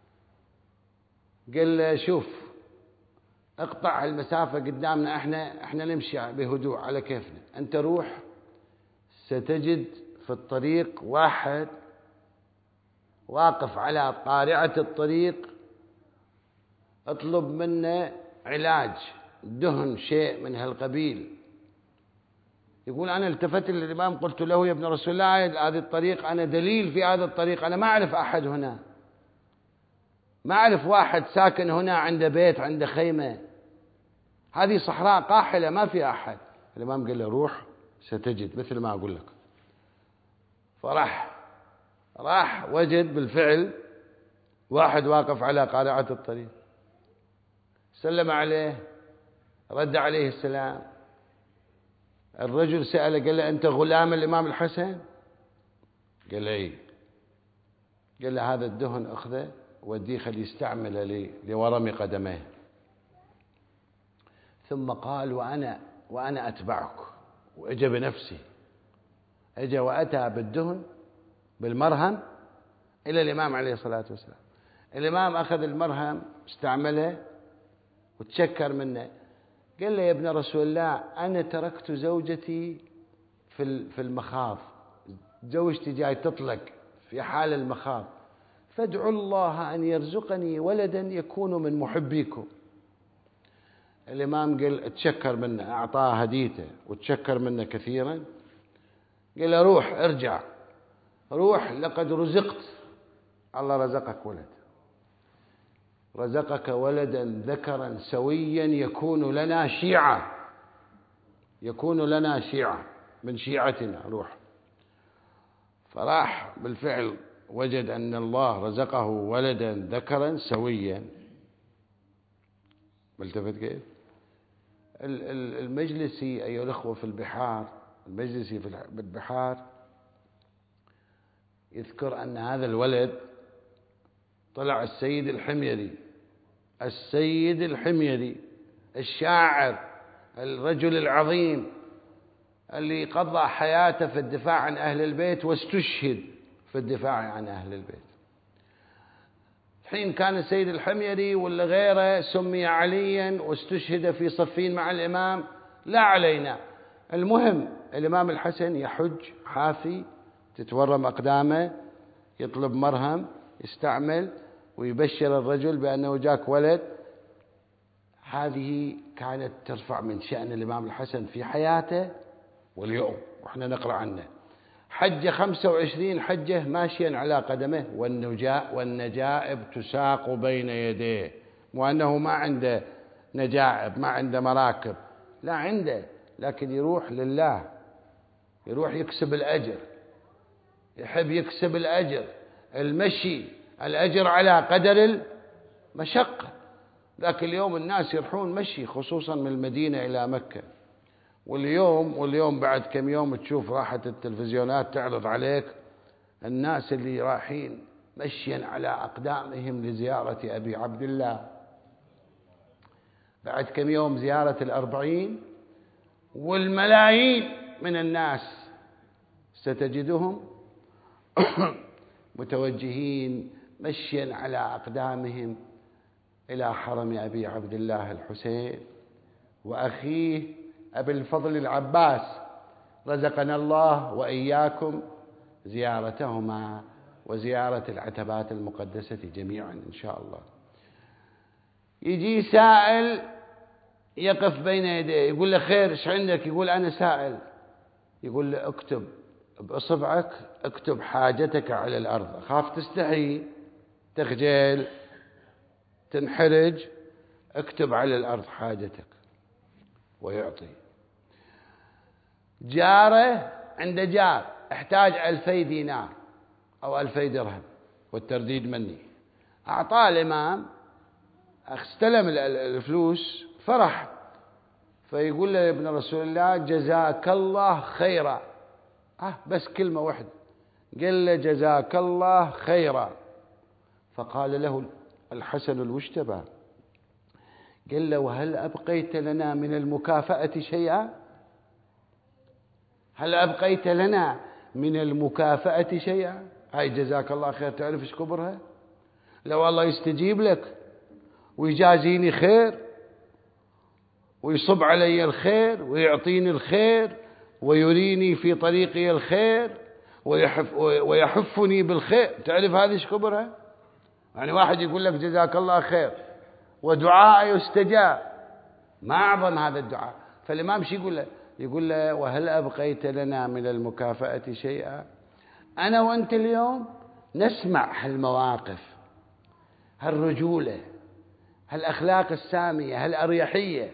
قال له شوف اقطع المسافة قدامنا، احنا احنا نمشي بهدوء على كيفنا، انت روح ستجد في الطريق واحد واقف على قارعة الطريق، اطلب منه علاج دهن شيء من هالقبيل. يقول أنا التفت للإمام قلت له يا ابن رسول الله هذه الطريق أنا دليل في هذا الطريق، أنا ما أعرف أحد هنا، ما أعرف واحد ساكن هنا عنده بيت عنده خيمة، هذه صحراء قاحلة ما في أحد. الإمام قال له روح ستجد مثل ما أقول لك. فراح راح وجد بالفعل واحد واقف على قارعة الطريق، سلم عليه، رد عليه السلام. الرجل سأله قال له أنت غلام الإمام الحسن؟ قال له إيه. قال له هذا الدهن أخذه وديه خليه يستعمله لي لورم قدميه. ثم قال وأنا وأنا أتبعك، وأجى بنفسه، أجى وأتى بالدهن بالمرهم إلى الإمام عليه الصلاة والسلام. الإمام أخذ المرهم استعمله وتشكر منه. قال له يا ابن رسول الله أنا تركت زوجتي في في المخاض، زوجتي جاي تطلق في حال المخاض، فادعوا الله أن يرزقني ولدا يكون من محبيكم. الإمام قال تشكر منه، أعطاه هديته وتشكر منه كثيرا. قال له روح ارجع، روح لقد رزقت، الله رزقك ولد، رزقك ولدا ذكرا سويا يكون لنا شيعة، يكون لنا شيعة من شيعتنا، روح. فراح بالفعل وجد أن الله رزقه ولدا ذكرا سويا. ملتفت كيف؟ المجلسي أيها الأخوة في البحار، المجلسي في البحار يذكر أن هذا الولد طلع السيد الحميري، السيد الحميري الشاعر الرجل العظيم اللي قضى حياته في الدفاع عن أهل البيت واستشهد في الدفاع عن أهل البيت. حين كان السيد الحميري ولا غيره سمي عليا واستشهد في صفين مع الإمام، لا علينا. المهم الإمام الحسن يحج حافي، تتورم أقدامه، يطلب مرهم يستعمل ويبشر الرجل بأنه جاك ولد. هذه كانت ترفع من شأن الإمام الحسن في حياته واليوم وإحنا نقرأ عنه. حج خمسة وعشرين حجة ماشيا على قدمه، والنجائب تساق بين يديه، وأنه ما عنده نجائب، ما عنده مراكب، لا عنده، لكن يروح لله، يروح يكسب الأجر، يحب يكسب الأجر. المشي الأجر على قدر المشقة. ذاك اليوم الناس يروحون مشي خصوصا من المدينة إلى مكة، واليوم واليوم بعد كم يوم تشوف راحة التلفزيونات تعرض عليك الناس اللي رايحين مشيا على أقدامهم لزيارة أبي عبد الله. بعد كم يوم زيارة الأربعين، والملايين من الناس ستجدهم متوجهين مشيا على أقدامهم إلى حرم أبي عبد الله الحسين وأخيه أبي الفضل العباس، رزقنا الله وإياكم زيارتهما وزيارة العتبات المقدسة جميعا إن شاء الله. يجي سائل يقف بين يديه، يقول له خير ايش عندك؟ يقول أنا سائل. يقول له اكتب بإصبعك، اكتب حاجتك على الأرض، خاف تستحي، تخجل، تنحرج، اكتب على الأرض حاجتك ويعطي. جاره عند جار احتاج ألفي دينار أو ألفي درهم والترديد مني، أعطاه الإمام، استلم الفلوس، فرح، فيقول له يا ابن رسول الله جزاك الله خيرا. آه بس كلمة واحدة، قال له جزاك الله خيرا. فقال له الحسن المجتبى، قال له وهل أبقيت لنا من المكافأة شيئا؟ هل أبقيت لنا من المكافأة شيئا؟ هاي جزاك الله خير تعرف ايش كبرها؟ لو الله يستجيب لك ويجازيني خير ويصب علي الخير ويعطيني الخير ويريني في طريقي الخير ويحف ويحفني بالخير، تعرف هذه ايش كبرها؟ يعني واحد يقول لك جزاك الله خير ودعاء يستجاب، ما أعظم هذا الدعاء. فالإمام شو يقول له؟ يقول له وهل أبقيت لنا من المكافأة شيئا؟ أنا وأنت اليوم نسمع هالمواقف، هالرجولة، هالأخلاق السامية، هالأريحية،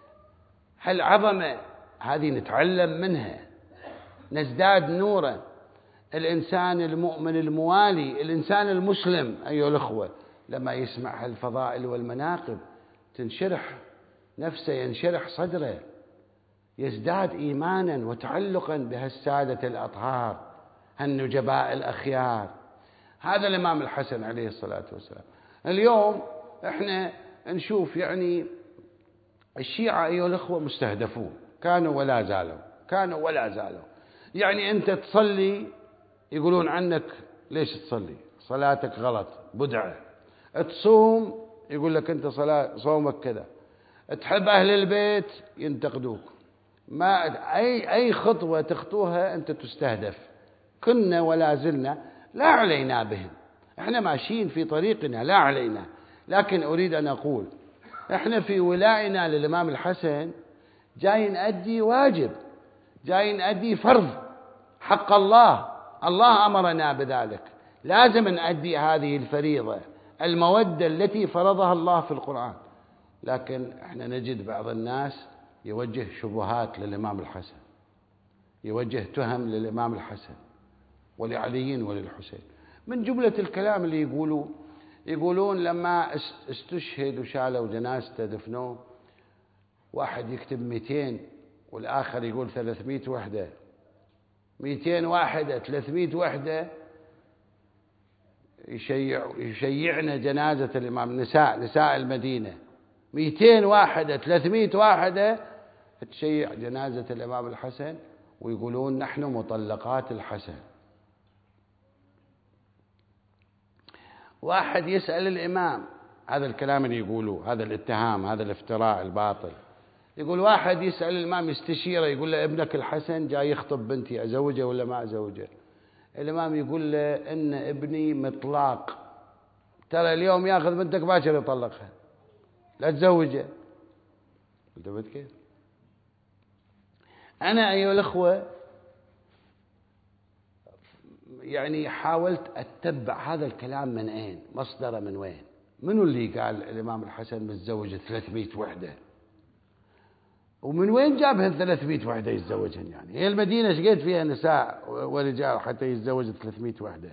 هالعظمة، هذه نتعلم منها، نزداد نورا. الإنسان المؤمن الموالي، الإنسان المسلم أيها الأخوة، لما يسمع هالفضائل والمناقب تنشرح نفسه، ينشرح صدره، يزداد إيمانا وتعلقا بهالسادة الأطهار، هالنجباء الأخيار. هذا الإمام الحسن عليه الصلاة والسلام. اليوم احنا نشوف يعني الشيعة أيها الأخوة مستهدفون، كانوا ولا زالوا، كانوا ولا زالوا. يعني أنت تصلي يقولون عنك ليش تصلي، صلاتك غلط بدعة. تصوم يقول لك أنت صلاة صومك كذا. تحب أهل البيت ينتقدوك. ما أي أي خطوة تخطوها أنت تستهدف. كنا ولا زلنا لا علينا بهم، احنا ماشيين في طريقنا لا علينا. لكن أريد أن أقول احنا في ولائنا للإمام الحسن جاي نأدي واجب، جاي نأدي فرض حق الله، الله أمرنا بذلك، لازم نأدي هذه الفريضة، المودة التي فرضها الله في القرآن. لكن احنا نجد بعض الناس يوجه شبهات للإمام الحسن، يوجه تهم للإمام الحسن ولعلي وللحسين. من جملة الكلام اللي يقولوا يقولون لما استشهد وشالوا جنازته دفنوه، واحد يكتب مئتين والآخر يقول ثلاثمائة وحدة، مئتين واحدة ثلاثمائة وحدة، يشيع يشيعنا جنازة الإمام، نساء نساء المدينة، مئتين واحدة ثلاثمائة واحدة تشيع جنازة الإمام الحسن، ويقولون نحن مطلقات الحسن. واحد يسأل الإمام، هذا الكلام اللي يقولوه، هذا الاتهام، هذا الافتراء الباطل. يقول واحد يسأل الإمام يستشيره، يقول له ابنك الحسن جاي يخطب بنتي، أزوجه ولا ما أزوجه؟ الإمام يقول له إن ابني مطلاق، ترى اليوم ياخذ بنتك باكر يطلقها، لا تزوجه. انتبهت كيف؟ أنا أيها الأخوة يعني حاولت أتبع هذا الكلام من أين، مصدره من وين، منو اللي قال الإمام الحسن متزوج ثلاثمائة وحدة، ومن وين جاب هال ثلاثمائة وحدة يتزوجهن؟ يعني هي المدينة شقيت فيها نساء ورجال حتى يتزوج ثلاثمائة وحدة؟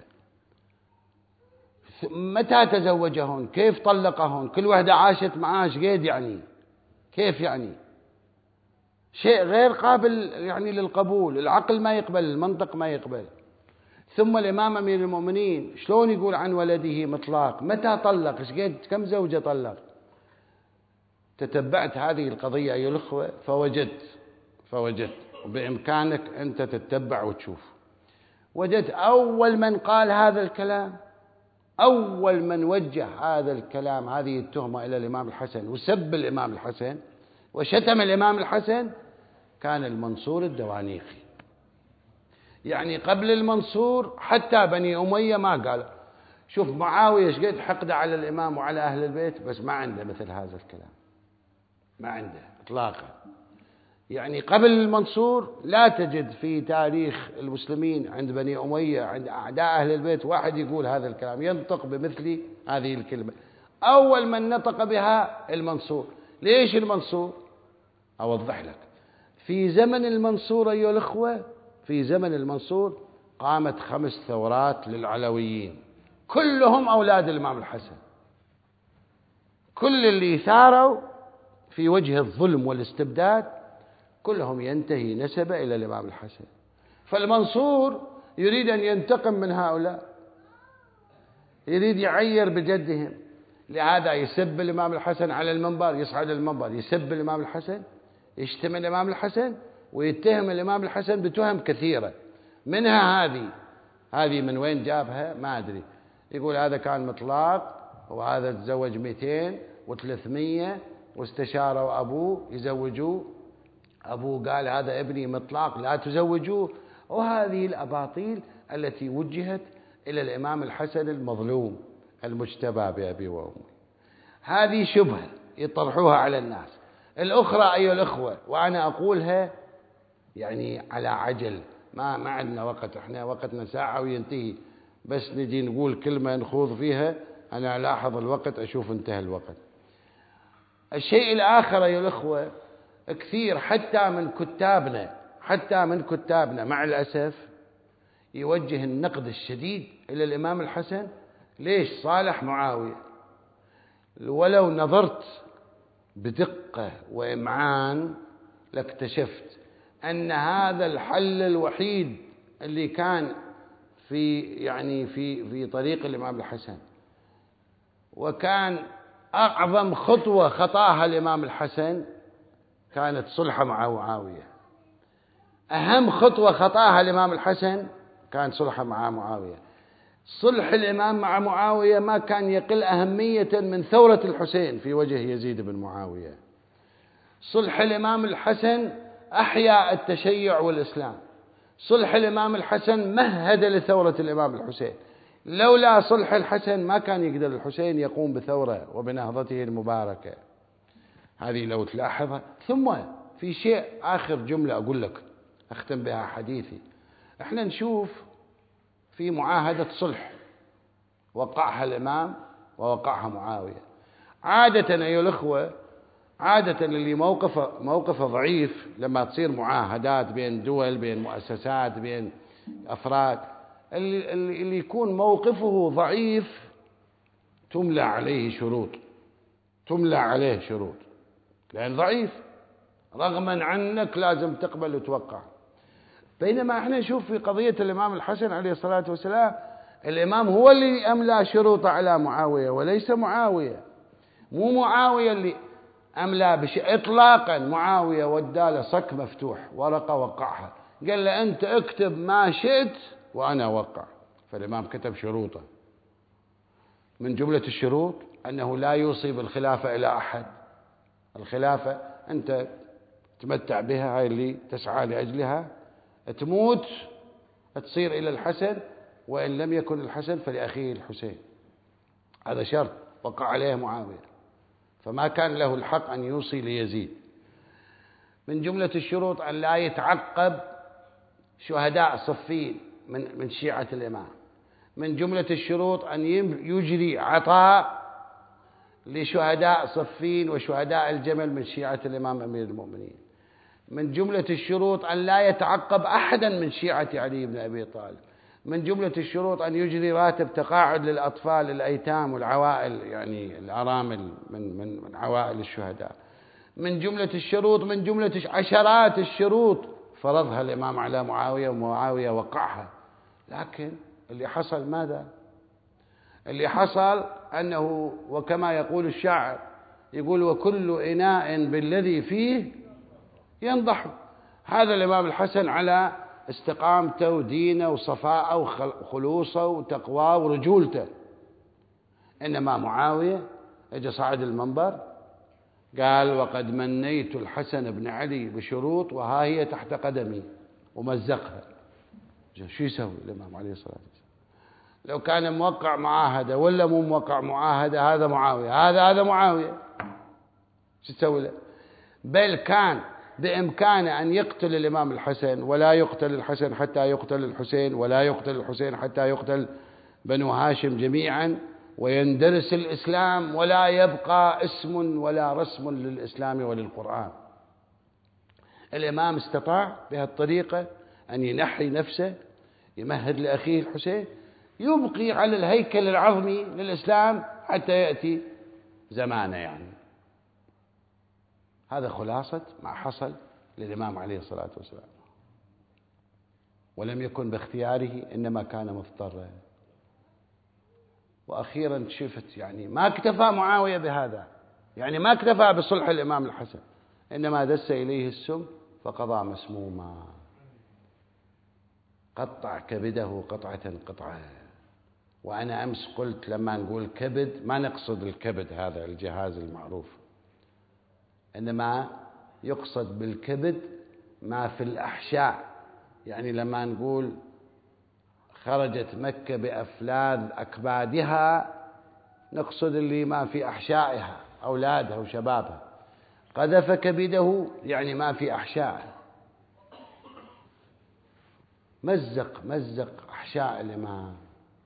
متى تزوجهن؟ كيف طلقهن؟ كل وحدة عاشت معاه شقيد، يعني كيف؟ يعني شيء غير قابل يعني للقبول، العقل ما يقبل، المنطق ما يقبل. ثم الإمام أمير المؤمنين شلون يقول عن ولده مطلاق؟ متى طلق؟ شقيد كم زوجة طلق؟ تتبعت هذه القضية أيها الأخوة فوجدت فوجدت بإمكانك أنت تتبع وتشوف. وجدت أول من قال هذا الكلام، أول من وجه هذا الكلام، هذه التهمة إلى الإمام الحسن وسب الإمام الحسن وشتم الإمام الحسن، كان المنصور الدوانيقي. يعني قبل المنصور حتى بني أمية ما قال. شوف معاوية شقد حقده على الإمام وعلى أهل البيت، بس ما عنده مثل هذا الكلام، ما عنده إطلاقا. يعني قبل المنصور لا تجد في تاريخ المسلمين عند بني أمية، عند أعداء أهل البيت، واحد يقول هذا الكلام، ينطق بمثل هذه الكلمة. أول من نطق بها المنصور. ليش المنصور؟ أوضح لك. في زمن المنصور أيها الأخوة، في زمن المنصور قامت خمس ثورات للعلويين، كلهم أولاد الإمام الحسن. كل اللي ثاروا في وجه الظلم والاستبداد كلهم ينتهي نسبه إلى الإمام الحسن. فالمنصور يريد أن ينتقم من هؤلاء، يريد يعير بجدهم، لهذا يسب الإمام الحسن على المنبر، يصعد المنبر يسب الإمام الحسن، يشتم الإمام الحسن، ويتهم الإمام الحسن بتهم كثيرة. منها هذه هذه من وين جابها ما أدري. يقول هذا كان مطلاق، وهذا تزوج مئتين وثلاثمية، واستشاروا أبوه يزوجوه، أبوه قال هذا ابني مطلاق لا تزوجوه. وهذه الأباطيل التي وجهت إلى الإمام الحسن المظلوم المجتبى بأبي وأمي. هذه شبهة يطرحوها على الناس. الأخرى أيها الأخوة، وأنا أقولها يعني على عجل، ما ما عندنا وقت، احنا وقتنا ساعة وينتهي، بس نجي نقول كلمة نخوض فيها أنا ألاحظ الوقت أشوف انتهى الوقت. الشيء الآخر أيها الأخوة، كثير حتى من كتابنا حتى من كتابنا مع الأسف يوجه النقد الشديد إلى الإمام الحسن. ليش؟ صالح معاوية. ولو نظرت بدقة وإمعان لاكتشفت أن هذا الحل الوحيد اللي كان في يعني في في طريق الإمام الحسن، وكان أعظم خطوة خطاها الإمام الحسن كانت صلحه مع معاوية. أهم خطوة خطاها الإمام الحسن كان صلحه مع معاوية. صلح الإمام مع معاوية ما كان يقل أهمية من ثورة الحسين في وجه يزيد بن معاوية. صلح الإمام الحسن أحيا التشيع والإسلام. صلح الإمام الحسن مهد لثورة الإمام الحسين. لولا صلح الحسن ما كان يقدر الحسين يقوم بثورة وبنهضته المباركة. هذه لو تلاحظها. ثم في شيء آخر جملة أقول لك أختم بها حديثي. احنا نشوف في معاهدة صلح وقعها الإمام ووقعها معاوية. عادة أيها الأخوة، عادة اللي موقفه موقفه ضعيف لما تصير معاهدات بين دول، بين مؤسسات، بين أفراد، اللي, اللي يكون موقفه ضعيف تملى عليه شروط، تملى عليه شروط لأن ضعيف، رغما عنك لازم تقبل وتوقع. بينما احنا نشوف في قضية الإمام الحسن عليه الصلاة والسلام الإمام هو اللي أملى شروطه على معاوية وليس معاوية. مو معاوية اللي أملى بشيء إطلاقا، معاوية وداله صك مفتوح ورقة وقعها، قال له أنت اكتب ما شئت وأنا أوقع. فالإمام كتب شروطه. من جملة الشروط أنه لا يوصي بالخلافة إلى أحد. الخلافة أنت تمتع بها، هاي اللي تسعى لأجلها، تموت تصير إلى الحسن، وإن لم يكن الحسن فلأخيه الحسين. هذا شرط وقع عليه معاوية، فما كان له الحق أن يوصي ليزيد. من جملة الشروط أن لا يتعقب شهداء صفين من من شيعة الإمام. من جملة الشروط أن يجري عطاء لشهداء صفين وشهداء الجمل من شيعة الإمام أمير المؤمنين. من جملة الشروط أن لا يتعقب أحدا من شيعة علي بن أبي طالب. من جملة الشروط أن يجري راتب تقاعد للأطفال الأيتام والعوائل، يعني الأرامل من من من عوائل الشهداء. من جملة الشروط، من جملة عشرات الشروط فرضها الإمام على معاوية، ومعاوية وقعها. لكن اللي حصل ماذا؟ اللي حصل أنه وكما يقول الشاعر، يقول وكل إناء بالذي فيه ينضح. هذا الإمام الحسن على استقامته ودينه وصفاءه وخلوصه وتقواه ورجولته. إنما معاوية اجى صعد المنبر قال وقد منيت الحسن بن علي بشروط وها هي تحت قدمي، ومزقها. شو يسوي الإمام عليه الصلاة والسلام؟ لو كان موقع معاهدة ولا مو موقع معاهدة، هذا معاوية، هذا هذا معاوية، شو تسوي له؟ بل كان بإمكانه أن يقتل الإمام الحسن، ولا يقتل الحسن حتى يقتل الحسين، ولا يقتل الحسين حتى يقتل بنو هاشم جميعا، ويندرس الإسلام ولا يبقى اسم ولا رسم للإسلام وللقرآن. الإمام استطاع بهالطريقة أن ينحي نفسه، يمهد لأخيه الحسين، يبقي على الهيكل العظمي للإسلام حتى يأتي زمانه. يعني هذا خلاصة ما حصل للإمام عليه الصلاة والسلام، ولم يكن باختياره، إنما كان مضطرا. وأخيرا شفت يعني ما اكتفى معاوية بهذا، يعني ما اكتفى بصلح الإمام الحسن، إنما دس إليه السم فقضى مسموما، قطع كبده قطعة قطعة. وأنا أمس قلت لما نقول كبد ما نقصد الكبد هذا الجهاز المعروف، إنما يقصد بالكبد ما في الأحشاء. يعني لما نقول خرجت مكة بأفلاذ أكبادها، نقصد اللي ما في أحشائها، أولادها وشبابها. قذف كبده يعني ما في أحشائه، مزق مزق أحشاء الإمام.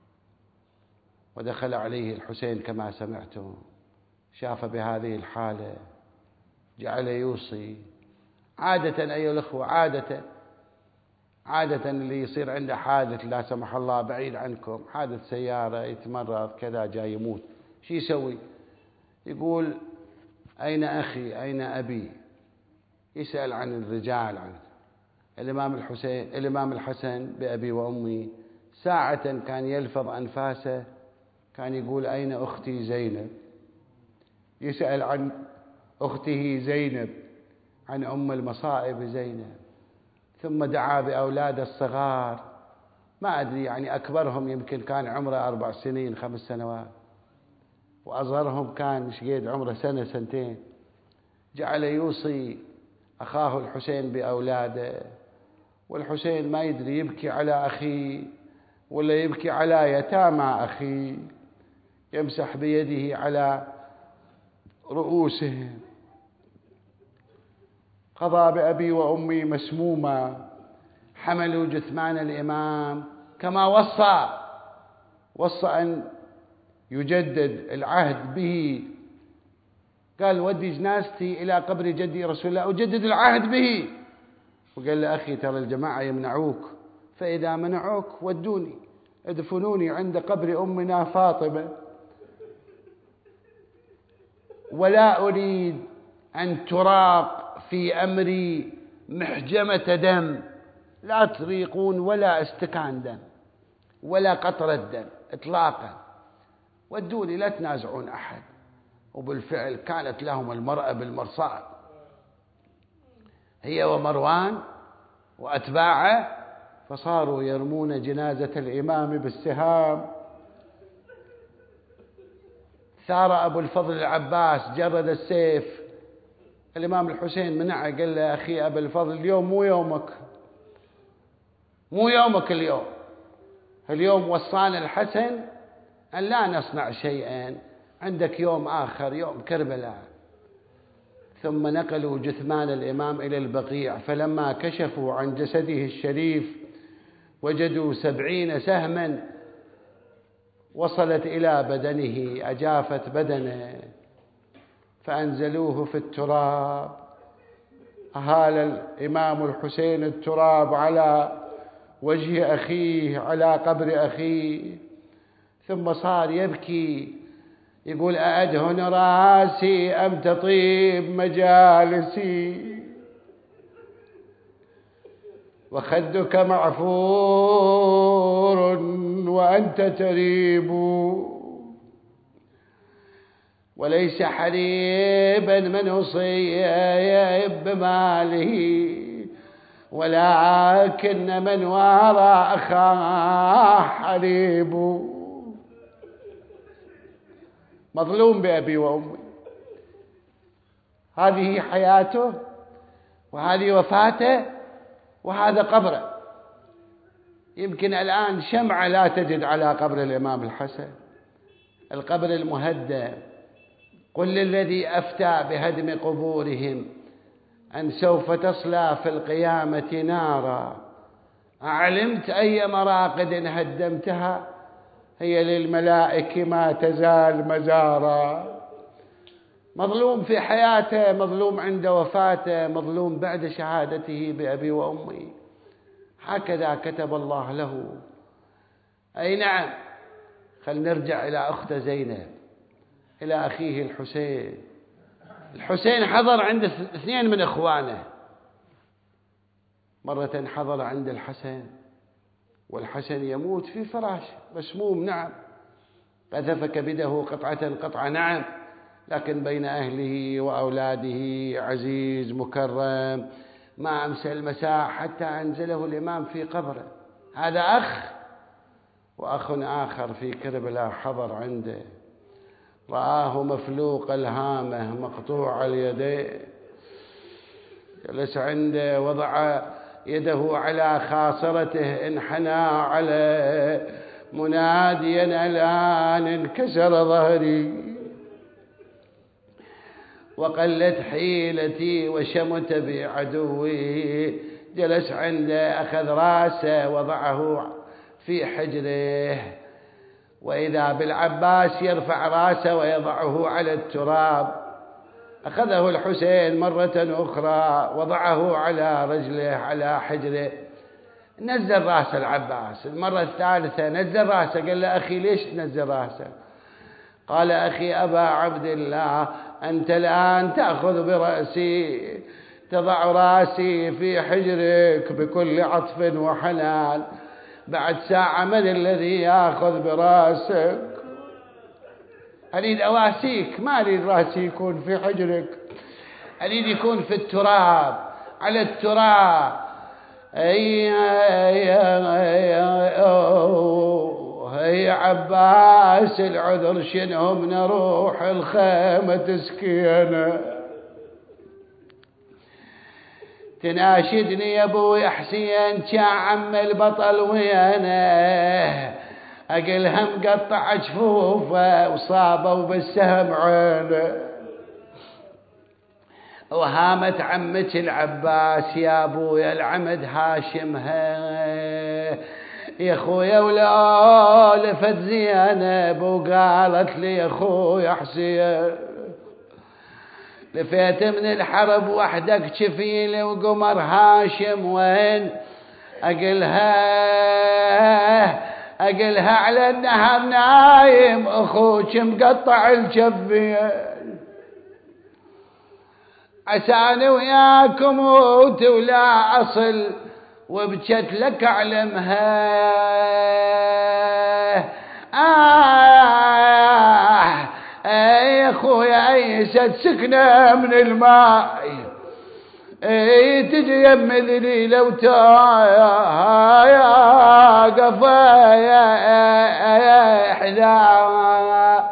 ودخل عليه الحسين كما سمعتم، شاف بهذه الحالة، جعل يوصي. عادة أيها الأخوة، عادة عادة اللي يصير عنده حادث لا سمح الله بعيد عنكم، حادث سيارة، يتمرض كذا، جاي يموت، شو يسوي؟ يقول أين أخي أين أبي؟ يسأل عن الرجال. عن الإمام الحسين الإمام الحسن بأبي وأمي، ساعة كان يلفظ أنفاسه كان يقول أين أختي زينب؟ يسأل عن أخته زينب، عن أم المصائب زينب. ثم دعا بأولاده الصغار، ما أدري يعني أكبرهم يمكن كان عمره أربع سنين خمس سنوات، وأصغرهم كان شقيد عمره سنة سنتين. جعل يوصي أخاه الحسين بأولاده، والحسين ما يدري يبكي على أخيه ولا يبكي على يتامى أخيه، يمسح بيده على رؤوسهم. قضى بأبي وأمي مسموما. حملوا جثمان الإمام كما وصى وصى أن يجدد العهد به. قال ودي جنازتي إلى قبر جدي رسول الله أجدد العهد به. وقال له أخي ترى الجماعة يمنعوك، فإذا منعوك ودوني ادفنوني عند قبر أمنا فاطمة، ولا أريد أن تراق في أمري محجمة دم، لا تريقون ولا استكان دم ولا قطرة دم إطلاقا، ودوني لا تنازعون أحد. وبالفعل كانت لهم المرأة بالمرصاد، هي ومروان وأتباعه، فصاروا يرمون جنازة الإمام بالسهام. ثار أبو الفضل العباس جرد السيف. الإمام الحسين منعه، قال له أخي أبو الفضل اليوم مو يومك، مو يومك اليوم. اليوم وصانا الحسن أن لا نصنع شيئا، عندك يوم آخر، يوم كربلاء. ثم نقلوا جثمان الإمام إلى البقيع، فلما كشفوا عن جسده الشريف وجدوا سبعين سهما وصلت إلى بدنه، أجافت بدنه، فأنزلوه في التراب. أهال الإمام الحسين التراب على وجه أخيه، على قبر أخيه. ثم صار يبكي، يقول أأدهن راسي أم تطيب مجالسي، وخدك معفور وأنت تريب، وليس حريبا من أصيب بماله، ولكن من وراء أخاه حريب. مظلوم بأبي وأمي. هذه حياته وهذه وفاته وهذا قبره. يمكن الآن شمعة لا تجد على قبر الإمام الحسن، القبر المهدم. قل للذي أفتى بهدم قبورهم أن سوف تصلى في القيامة نارا، أعلمت أي مراقد هدمتها هي للملائكة ما تزال مزارا. مظلوم في حياته، مظلوم عند وفاته، مظلوم بعد شهادته بأبي وأمي. هكذا كتب الله له. أي نعم. خل نرجع إلى أخته زينب، إلى أخيه الحسين. الحسين حضر عند اثنين من إخوانه. مرة حضر عند الحسن والحسن يموت في فراشه مسموم، نعم، قذف كبده قطعة قطعة، نعم، لكن بين أهله وأولاده عزيز مكرم، ما أمسى المساء حتى أنزله الإمام في قبره. هذا أخ. وأخ آخر في كربلاء حضر عنده، رآه مفلوق الهامة مقطوع اليدين، جلس عنده، وضع يده على خاصرته، انحنى عليه مناديا الآن انكسر ظهري وقلت حيلتي وشمت بعدوي. جلس عنده، أخذ راسه وضعه في حجره، وإذا بالعباس يرفع راسه ويضعه على التراب. أخذه الحسين مرة أخرى وضعه على رجله على حجره، نزل راس العباس. المرة الثالثة نزل راسه، قال له أخي ليش تنزل راسه؟ قال أخي أبا عبد الله، أنت الآن تأخذ برأسي، تضع راسي في حجرك بكل عطف وحنان، بعد ساعة من الذي يأخذ برأسك؟ أريد أواسيك، ما أريد رأسي يكون في حجرك، أريد يكون في التراب، على التراب. أي هي عباس العذر شنو من روح الخيمة تسكينه، تناشدني يا ابوي حسين كان عم البطل ويانا، أقلها مقطع جفوفه وصابوا بالسهم عينه. وهامت عمك العباس يا ابويا العمد هاشمها، يا خويا ولا لفت زينب وقالت لي يا خويا حسين، لفيت من الحرب وحدك شفيلي وقمر هاشم وين؟ أقلها أقلها على النهر نايم أخوك مقطع الجفين، عساني وياكم موت ولا أصل وبجت لك أعلمها. آه يا أخويا أيست سكنة من الماء، اي تجي يم ذليلة وتايا قفايا حذاء.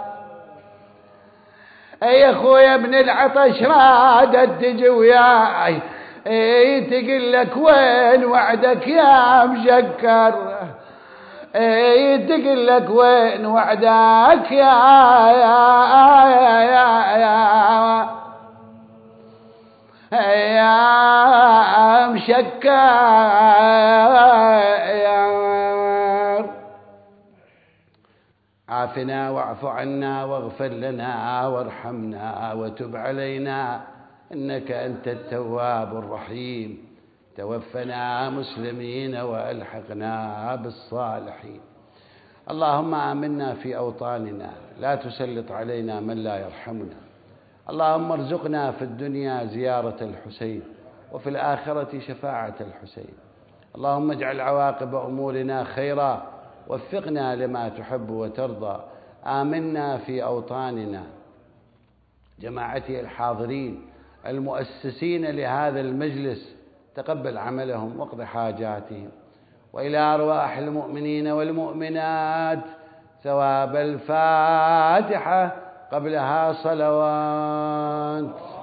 يا اخويا ابن العطش رادت تجي وياي، اي تقول لك وين وعدك يا مشكر، اي تقول لك وين وعدك يا يا يا يا يا مشكر. عافنا واعف عنا واغفر لنا وارحمنا وتب علينا إنك أنت التواب الرحيم. توفنا مسلمين وألحقنا بالصالحين. اللهم آمنا في أوطاننا، لا تسلط علينا من لا يرحمنا. اللهم ارزقنا في الدنيا زيارة الحسين وفي الآخرة شفاعة الحسين. اللهم اجعل عواقب أمورنا خيرا، وفقنا لما تحب وترضى. آمنا في أوطاننا. جماعتي الحاضرين المؤسسين لهذا المجلس، تقبل عملهم واقض حاجاتهم، وإلى أرواح المؤمنين والمؤمنات ثواب الفاتحة قبلها صلوات.